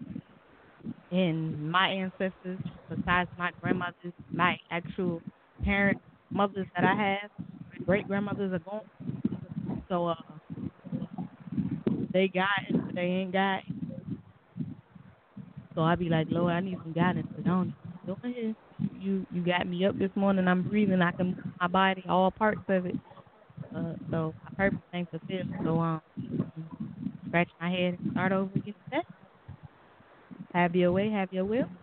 And my ancestors, besides my grandmothers, my actual parents, mothers that I have, my great grandmothers are gone. So uh, they guidance, but they ain't guiding. So I be like, Lord, I need some guidance, but I don't. Go ahead. You you got me up this morning. I'm breathing. I can move my body, all parts of it. Uh, so my purpose ain't fulfilled. So um, scratch my head and start over again. Today. Have your way, have your will.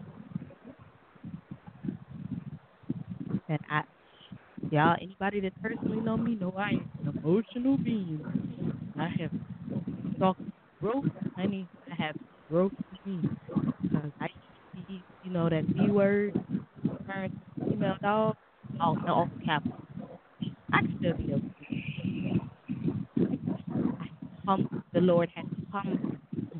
And I, y'all, anybody that personally know me know I am an emotional being. I have talked growth, honey. I have growth to me. Because I used to be, you know, that B word, parent, female dog, all, all capital. I can still be okay. Um, the Lord has come.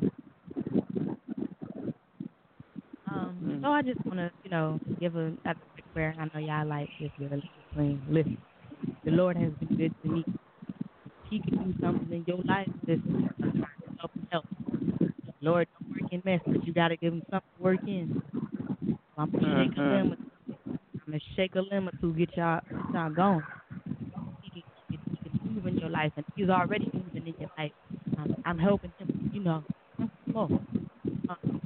Um, so I just want to, you know, give a, a quick prayer. I know y'all like this really clean. Listen, the Lord has been good to me. If He can do something in your life, listen, I'm trying to help and help. Lord, don't work in mess, but you got to give Him something to work in. So I'm going to shake a limb. I'm going to shake a limb or two, get y'all, get y'all going. He can, he, can, he can move in your life, and He's already moving in your life. Um, I'm helping Him, you know. Oh, um,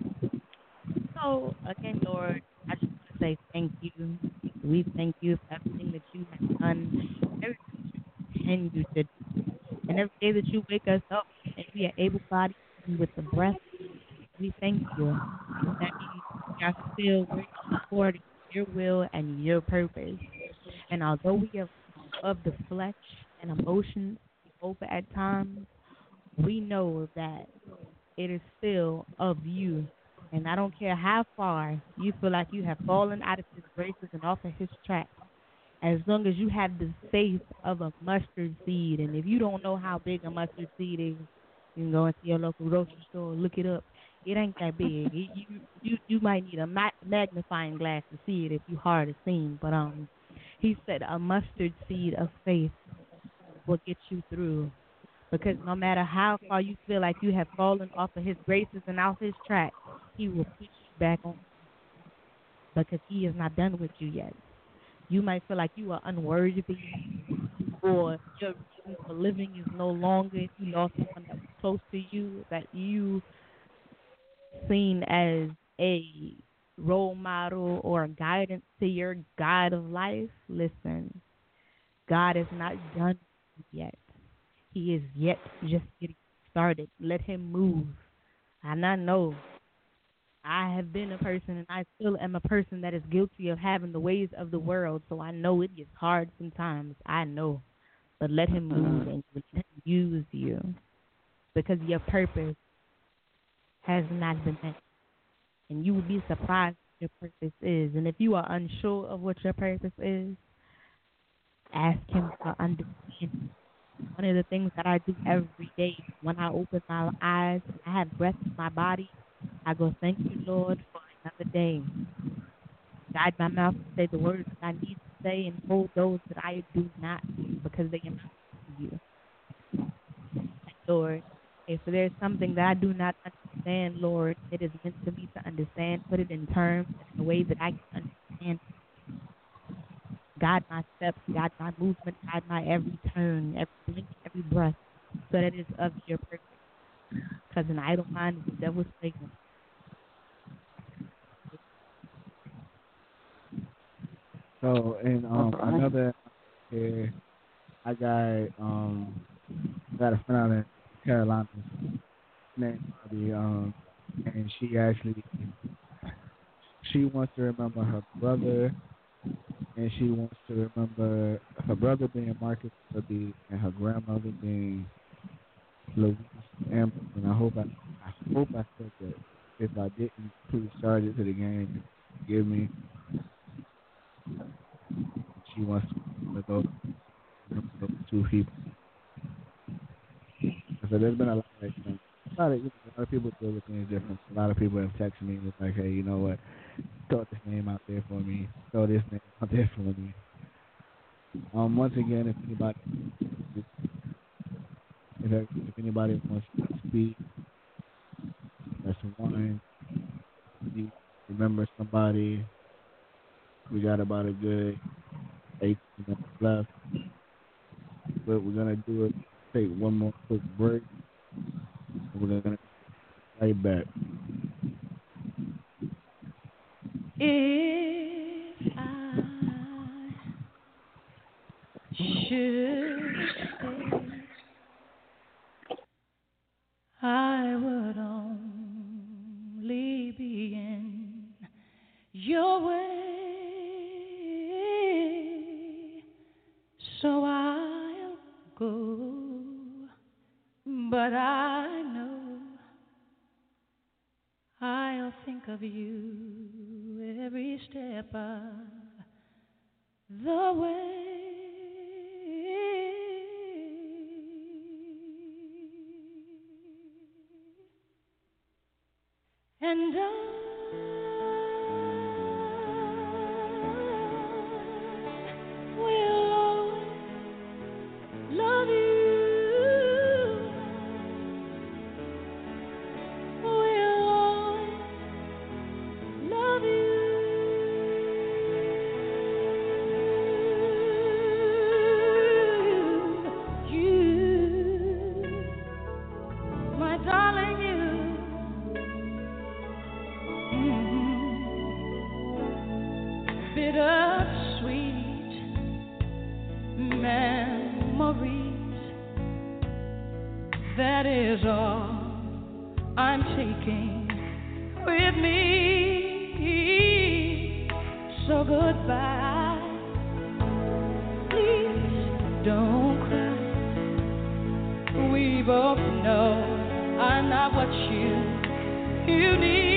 So, again, Lord, I just want to say thank you. We thank you for everything that you have done, everything that you continue to do. And every day that you wake us up and we are able-bodied with the breath, we thank you. That means we are still working according to your will and your purpose. And although we are of the flesh and emotions over at times, we know that it is still of you. And I don't care how far you feel like you have fallen out of His graces and off of His track, as long as you have the faith of a mustard seed. And if you don't know how big a mustard seed is, you can go into your local grocery store, look it up. It ain't that big. It, you, you you might need a ma- magnifying glass to see it if you hard to see. But um, He said a mustard seed of faith will get you through. Because no matter how far you feel like you have fallen off of His graces and off His track, He will put you back on. Because He is not done with you yet. You might feel like you are unworthy, or your reason for living is no longer if you lost someone that was close to you, that you seen as a role model or a guidance to your guide of life. Listen, God is not done yet. He is yet just getting started. Let Him move. And I know I have been a person, and I still am a person that is guilty of having the ways of the world. So I know it gets hard sometimes. I know. But let Him move and let Him use you. Because your purpose has not been met. And you will be surprised what your purpose is. And if you are unsure of what your purpose is, ask Him for understanding. One of the things that I do every day when I open my eyes, I have breath in my body, I go, thank you, Lord, for another day. Guide my mouth to say the words that I need to say and hold those that I do not, because they are not to you. Lord, if there's something that I do not understand, Lord, it is meant for me to understand. Put it in terms in a way that I can understand. Guide my steps, guide my movement, guide my every turn, every blink, every breath, so that it's of your purpose. Because an idle mind is the devil's playground. So, and um, another here, I got um, got a friend out in Carolina named Bobby, um, and she actually she wants to remember her brother, and she wants to remember her brother being Marcus Kirby and her grandmother being Louise Amber. And I hope I, I hope I said that. If I didn't, please charge it to the game. Give me. She wants to remember those, remember those two people. So there's been a lot of, you know, a lot of, you know, a lot of people deal with things different. A lot of people have texted me and it's like, hey, you know what? Throw this name out there for me. Throw this name out there for me. Um, once again, if anybody, if, if anybody wants to speak, that's one. If you remember somebody, we got about a good eight minutes left, but we're gonna do it. Take one more quick break. We're gonna be right back. If I should stay, I would only be in your way, so I'll go. But I know I'll think of you every step of the way. And I will always love you. That is all I'm taking with me. So goodbye. Please don't cry. We both know I'm not what you you need.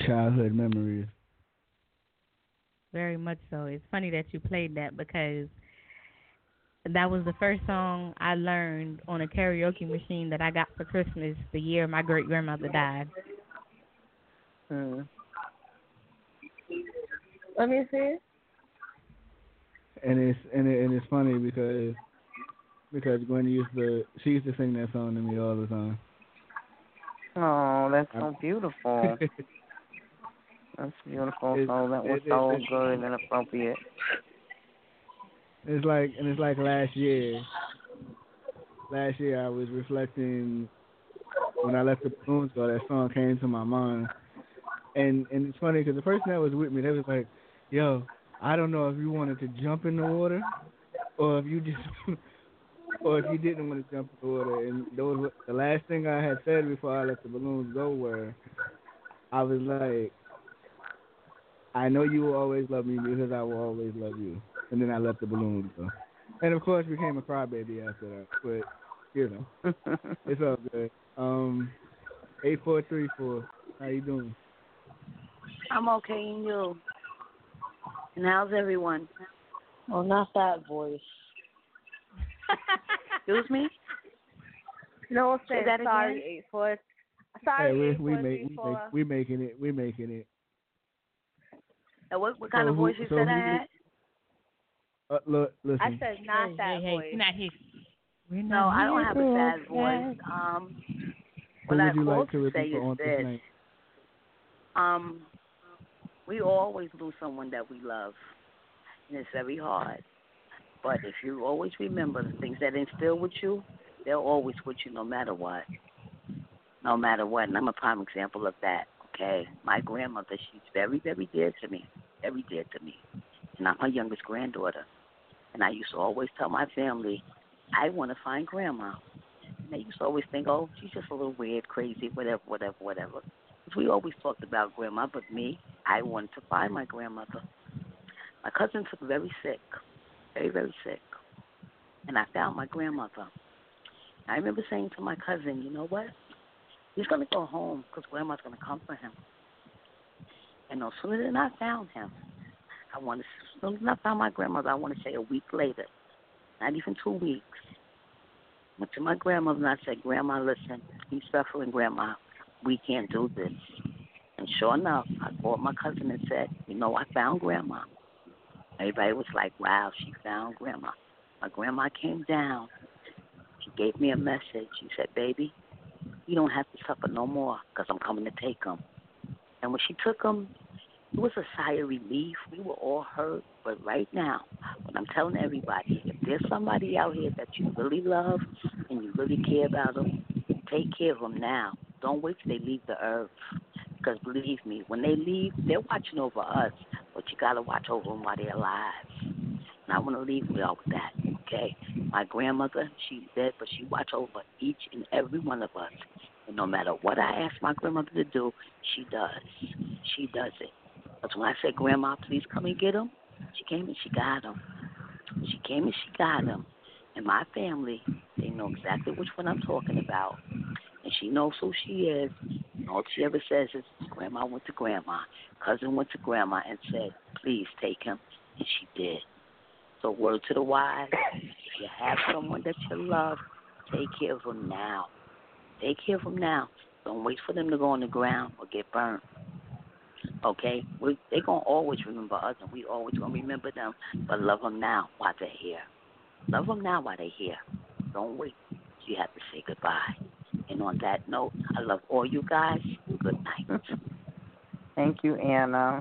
childhood memories. Very much so. It's funny that you played that because that was the first song I learned on a karaoke machine that I got for Christmas the year my great grandmother died. Hmm. Let me see. And it's and, it, and it's funny because because Gwen used to she used to sing that song to me all the time. Oh, that's so beautiful. That's beautiful. It, so that was it, so it, good and appropriate. It's like and it's like last year. Last year I was reflecting when I left the balloons go. That song came to my mind, and and it's funny because the person that was with me, they was like, "Yo, I don't know if you wanted to jump in the water, or if you just, or if you didn't want to jump in the water." And those were, the last thing I had said before I let the balloons go were, I was like, "I know you will always love me because I will always love you." And then I let the balloons go, and of course became a crybaby after that. But you know, it's all good. Um, eight four three four. How you doing? I'm okay, and you? And how's everyone? Oh, not that voice. Excuse me? No, say that sorry, again? eight four. Sorry, Hey, we eight we four make three we four. make we making it we making it. Uh, what what kind So of who- voice you so said who- I had? Uh, look, listen. I said not hey, that hey, voice. hey, not here. We're No, not I don't here have for a sad that. voice. Um, Who what I would you like also to say remember is on this. tonight? Um, we always lose someone that we love, and it's very hard. But if you always remember the things that instill with you, they're always with you no matter what. No matter what. And I'm a prime example of that, okay? My grandmother, she's very, very dear to me. Very dear to me. And I'm her youngest granddaughter. And I used to always tell my family, I want to find Grandma. And they used to always think, oh, she's just a little weird, crazy, whatever, whatever, whatever. Because we always talked about Grandma, but me, I wanted to find my grandmother. My cousin took very sick, very, very sick. And I found my grandmother. I remember saying to my cousin, you know what? He's going to go home because Grandma's going to come for him. And no sooner than I found him, I want to, as soon as I found my grandmother, I want to say a week later, not even two weeks, I went to my grandmother and I said, Grandma, listen, he's suffering, Grandma. We can't do this. And sure enough, I called my cousin and said, you know, I found Grandma. Everybody was like, wow, she found Grandma. My grandma came down. She gave me a message. She said, baby, you don't have to suffer no more because I'm coming to take him. And when she took him, it was a sigh of relief. We were all hurt. But right now, what I'm telling everybody, if there's somebody out here that you really love and you really care about them, take care of them now. Don't wait till they leave the earth. Because believe me, when they leave, they're watching over us. But you got to watch over them while they're alive. And I want to leave y'all with that, okay? My grandmother, she's dead, but she watch over each and every one of us. And no matter what I ask my grandmother to do, she does. She does it. Because when I said, Grandma, please come and get him, she came and she got him. She came and she got him. And my family, they know exactly which one I'm talking about. And she knows who she is. And all she ever says is, Grandma went to Grandma. Cousin went to Grandma and said, please take him. And she did. So word to the wise, if you have someone that you love, take care of them now. Take care of them now. Don't wait for them to go on the ground or get burned. Okay? We, they're going to always remember us, and we always going to remember them. But love them now while they're here. Love them now while they're here. Don't wait till you have to say goodbye. And on that note, I love all you guys. Good night. Thank you, Anna.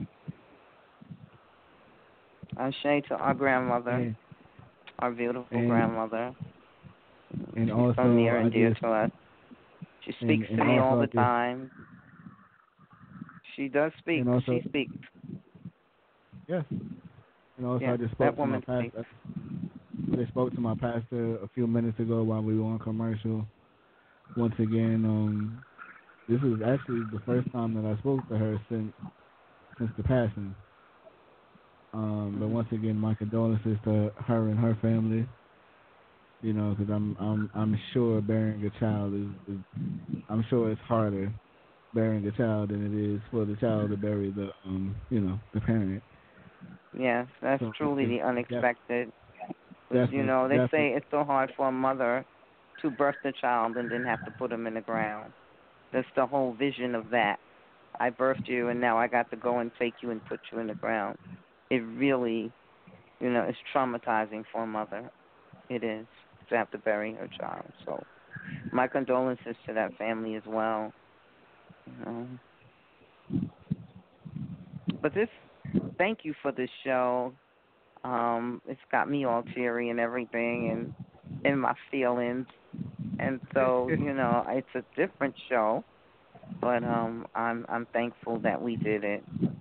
Ashe to our grandmother, And, our beautiful and, grandmother. And She's also, so near and I dear just, to us. She speaks and, to and me all also the I just, time. She does speak. And also, she speaks. Yes. And also, Yeah, I just that spoke to my woman pastor. speaks. I just spoke to my pastor a few minutes ago while we were on commercial. Once again, um, this is actually the first time that I spoke to her since since the passing. Um, but once again, my condolences to her and her family. You know, because I'm I'm I'm sure bearing a child is, is I'm sure it's harder burying a child than it is for the child to bury the um you know the parent. Yes, that's So truly it's the def- unexpected. definitely, You know, they definitely. say it's so hard for a mother to birth the child and then have to put him in the ground. That's the whole vision of that. I birthed you, and now I got to go and take you and put you in the ground. It really, you know, it's traumatizing for a mother. It is to have to bury her child. So, my condolences to that family as well. You know. But this, thank you for this show. Um, it's got me all teary and everything, and in my feelings. And so, you know, it's a different show, but um, I'm I'm thankful that we did it.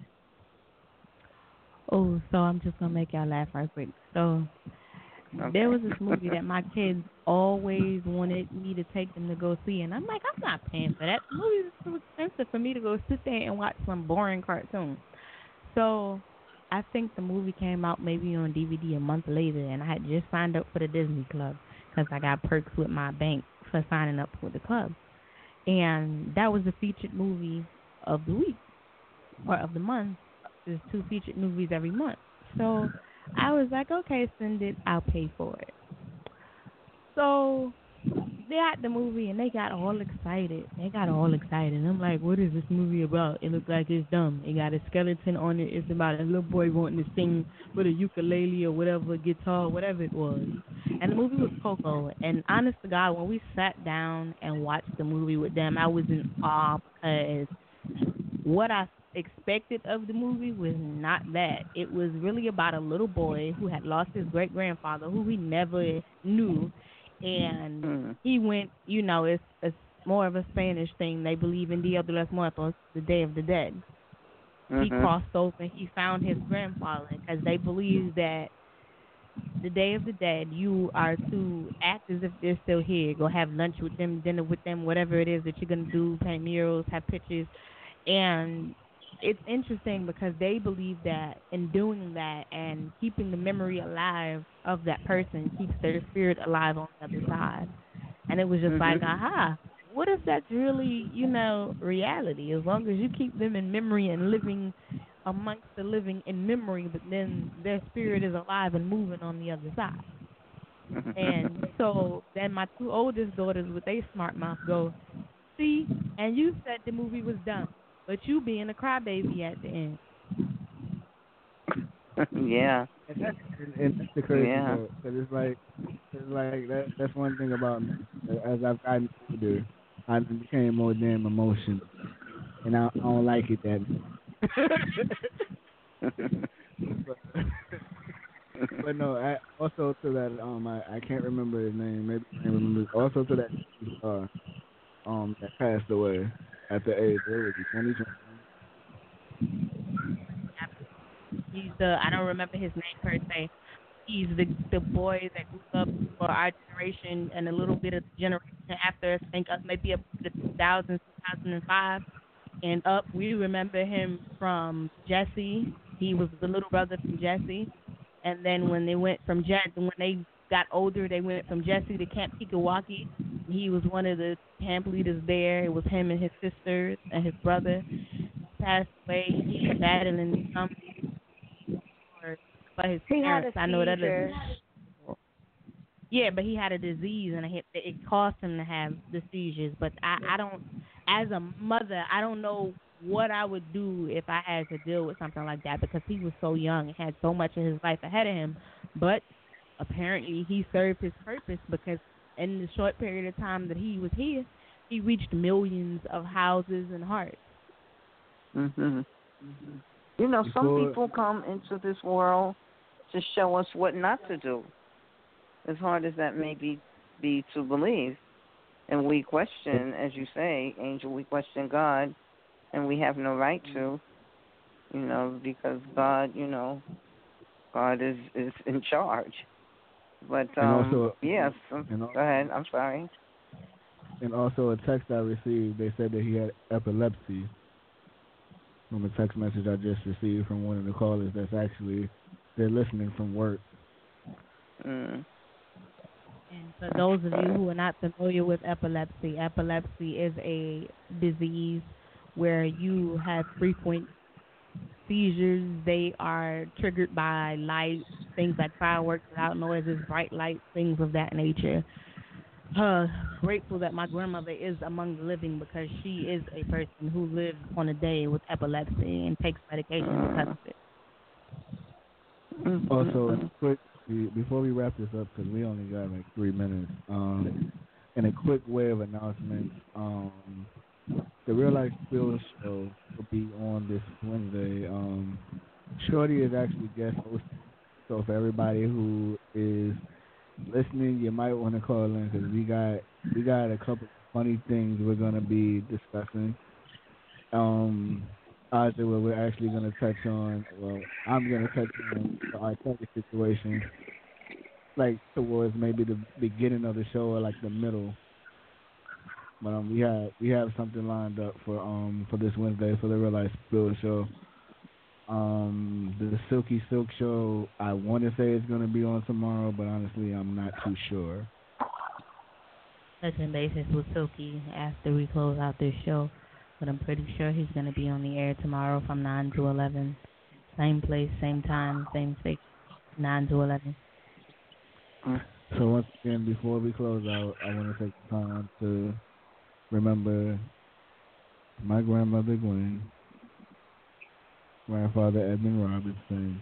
Oh, so I'm just gonna make y'all laugh right quick. So Okay. there was this movie that my kids always wanted me to take them to go see, and I'm like, I'm not paying for that. The movie is too expensive for me to go sit there and watch some boring cartoon. So I think the movie came out maybe on D V D a month later, and I had just signed up for the Disney Club because I got perks with my bank for signing up with the club. And that was the featured movie of the week or of the month. There's two featured movies every month. So I was like, okay, send it. I'll pay for it. So they had the movie, and they got all excited. They got all excited. And I'm like, what is this movie about? It looks like it's dumb. It got a skeleton on it. It's about a little boy wanting to sing with a ukulele or whatever, guitar, whatever it was. And the movie was Coco. And honest to God, when we sat down and watched the movie with them, I was in awe because what I expected of the movie was not that. It was really about a little boy who had lost his great-grandfather, who he never knew. And Mm. he went, you know, it's, it's more of a Spanish thing. They believe in Dia de los Muertos, the Day of the Dead. He Mhm. crossed over and he found his grandfather because they believe that the Day of the Dead, you are to act as if they're still here. Go have lunch with them, dinner with them, whatever it is that you're going to do, paint murals, have pictures. And it's interesting because they believe that in doing that and keeping the memory alive of that person keeps their spirit alive on the other side. And it was just Mhm. like, aha, what if that's really, you know, reality? As long as you keep them in memory and living amongst the living in memory, but then their spirit is alive and moving on the other side. And so then my two oldest daughters with their smart mouth go, see, and you said the movie was dumb, but you being a crybaby at the end. Yeah. And that's, and, and that's the crazy Yeah. part, because it's like, it's like that. That's one thing about me. As I've gotten older, I became more damn emotional, and I, I don't like it that. but, but no, I, also to that, um, I, I can't remember his name. Maybe I can remember. Also to that star, um, that passed away at the age of what was he, twenty twenty. He's the, I don't remember his name per se. He's the the boy that grew up for our generation and a little bit of the generation after us. I think us maybe up to the two thousands, two thousand five and up. We remember him from Jesse. He was the little brother from Jesse. And then when they went from Jesse, when they got older, they went from Jesse to Camp Pikawaki. He was one of the camp leaders there. It was him and his sisters and his brother. Passed away. He was battling some for, for his He had parents. a I know that seizure. doesn't. Yeah, but he had a disease, and it, it caused him to have the seizures. But I, I don't, as a mother, I don't know what I would do if I had to deal with something like that because he was so young and had so much of his life ahead of him. But apparently he served his purpose because in the short period of time that he was here, he reached millions of houses and hearts. Mhm. You know, some Before- people come into this world to show us what not to do. As hard as that may be, be to believe. And we question, as you say, Angel, we question God, and we have no right to, you know, because God, you know, God is, is in charge. But, And um, also- yes, and al- go ahead, I'm sorry. And also a text I received, they said that he had epilepsy. From a text message I just received from one of the callers that's actually, they're listening from work. Mm. And for those of you who are not familiar with epilepsy, epilepsy is a disease where you have frequent seizures. They are triggered by light, things like fireworks, loud noises, bright lights, things of that nature. Uh, grateful that my grandmother is among the living because she is a person who lives on a day with epilepsy and takes medication because of it. Also, quick, before we wrap this up, because we only got like three minutes, um, in a quick way of announcements, um, the Real Life Spill Show will be on this Wednesday. Um, Shorty is actually guest hosting, so for everybody who is listening, you might want to call in because we got we got a couple of funny things we're gonna be discussing. Um, Aja, where we're actually gonna touch on. Well, I'm gonna touch on the R. Kelly situation, like towards maybe the beginning of the show or like the middle. But um, we have we have something lined up for um for this Wednesday for the Real Life Spill Show. Um, the Silky Silk Show, I want to say it's going to be on tomorrow, but honestly, I'm not too sure. Touching basis with Silky after we close out this show, but I'm pretty sure he's going to be on the air tomorrow from nine to eleven. Same place, same time, same station, nine to eleven. So once again, before we close out, I want to take the time to remember my grandmother Gwen, grandfather Edmund Robinson,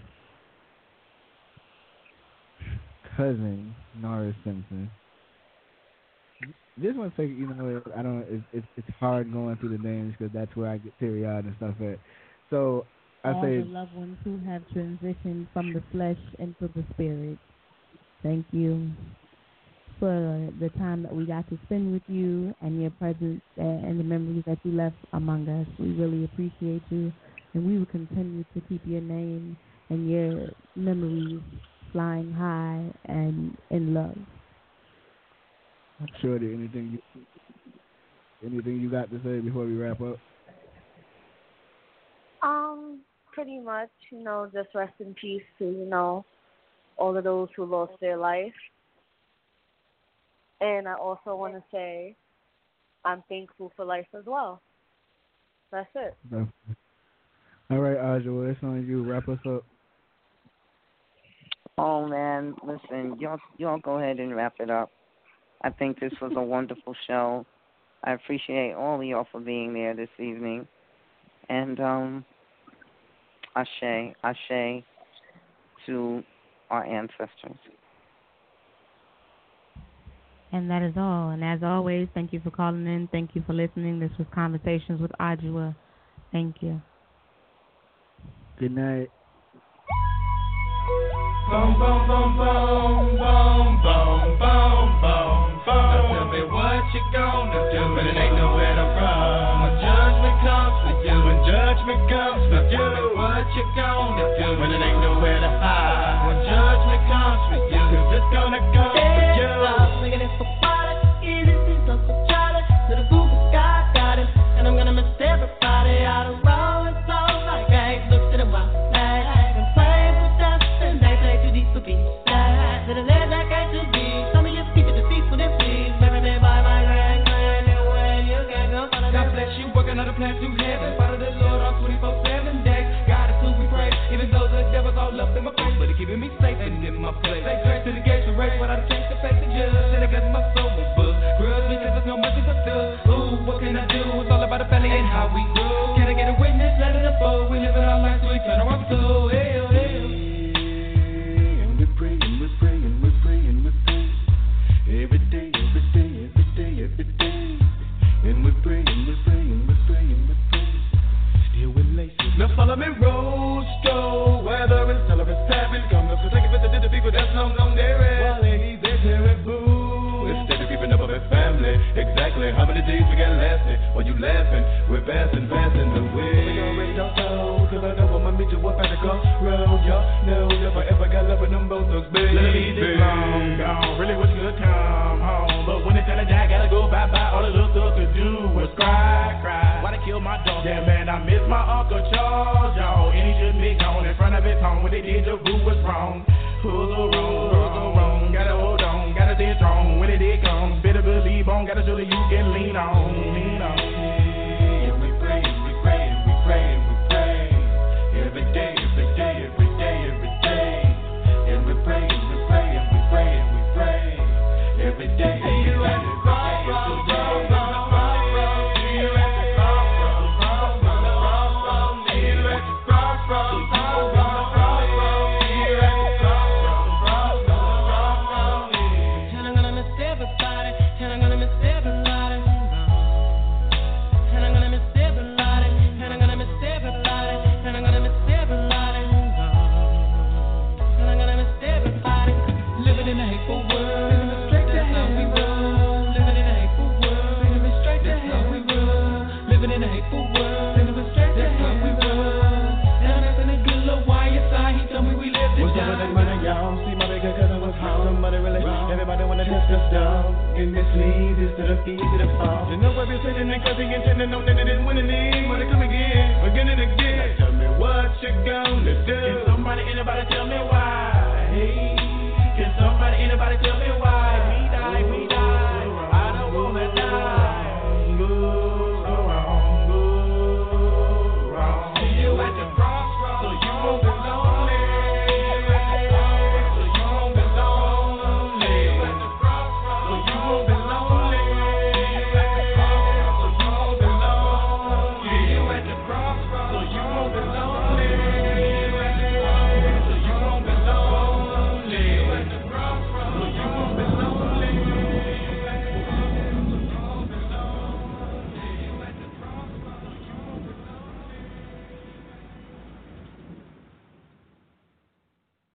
cousin Norris Simpson. This one take you know I don't it's it's, it's hard going through the names because that's where I get teary eyed and stuff at. So I all say the loved ones who have transitioned from the flesh into the spirit. Thank you for the time that we got to spend with you and your presence and the memories that you left among us. We really appreciate you. And we will continue to keep your name and your memories flying high and in love. Shorty, anything you anything you got to say before we wrap up? Um, pretty much, you know, just rest in peace to, you know, all of those who lost their life. And I also want to say I'm thankful for life as well. That's it. Definitely. All right, Aja, well, it's on you. Wrap us up. Oh man, listen, y'all, y'all go ahead and wrap it up. I think this was a wonderful show. I appreciate all of y'all for being there this evening, and um, ashe, ashe to our ancestors. And that is all. And as always, thank you for calling in. Thank you for listening. This was Conversations with Ajua. Thank you. Good night. Boom, boom, boom, boom, boom, boom, boom, boom, boom. Now tell me what you gonna do when it ain't nowhere to run. When judgment comes for you, when judgment comes for you. Tell me what you gonna do when it ain't nowhere to hide. When judgment comes for you, 'cause it's gonna come for you. I'm making it for water, easy seems so for Charlie. To the group of God got him, and I'm gonna miss everybody out of rolling slow like I look to the wild flag and play with dust and they play too deep for peace. To the ledge I can't too deep. Some of you keep it deceitful and please. Maybe they buy my grand grand and when you can go follow God bless you, working on a plan to heaven. Follow the Lord on twenty-four seven days. God is who we praise, even though the devil's all up in my face, but he keeping me safe and in my place. Stay straight to the gates and race without a chance to face the judge. And I got my soul was booked. Grudge because there's no mercy for thug. Ooh, what can I do? It's all about the family and how we grow. Can I get a witness? Let it unfold. We live in our lives, so we turn our soul. Hey, oh, hey. And we're praying, we're praying, we're praying, we're praying. Every day, every day, every day, every day. And we're praying, we're praying, we're praying, we're praying. Still with laces. Now follow me, Roscoe. Whether it's tell or it's tapping. Come up to take it to the people that's long on their end. While ladies, they're terrible. Instead of keeping up with their family. Exactly how many days we got lasting? While you laughing, we're passing, passing the way. We already don't know, 'cause I know I'ma meet you up at the crossroad. Y'all know if I ever got love with them both thugs, baby. Let me this long gone, really wish you could come home. But when it's time to die, gotta go bye-bye. All the little stuff to do was cry, cry. Why they kill my dog? Yeah, man, I miss my Uncle Charles, y'all. And he shouldn't be gone in front of his home. When they did, the boo was wrong. Who's so wrong, who's so wrong? Gotta hold on, gotta stay strong. When it did come, better believe on. Gotta show that you can lean on, lean on. And we pray, we hateful world. That's how we roll. Living in a hateful world. That's how we roll. Living in a hateful world. That's how we roll. Now that's in a good little Y S I. He told me we lived it down. What's up with that money, y'all? See my bigger cousin was home. Somebody really, everybody wanna test us down. And this leads is to the easy to fall. You know I've been sitting there cause he intended on that it didn't win any. Wanna come again, again and again. Now tell me what you gonna do. Can somebody, anybody tell me why? Hey, can somebody, anybody tell me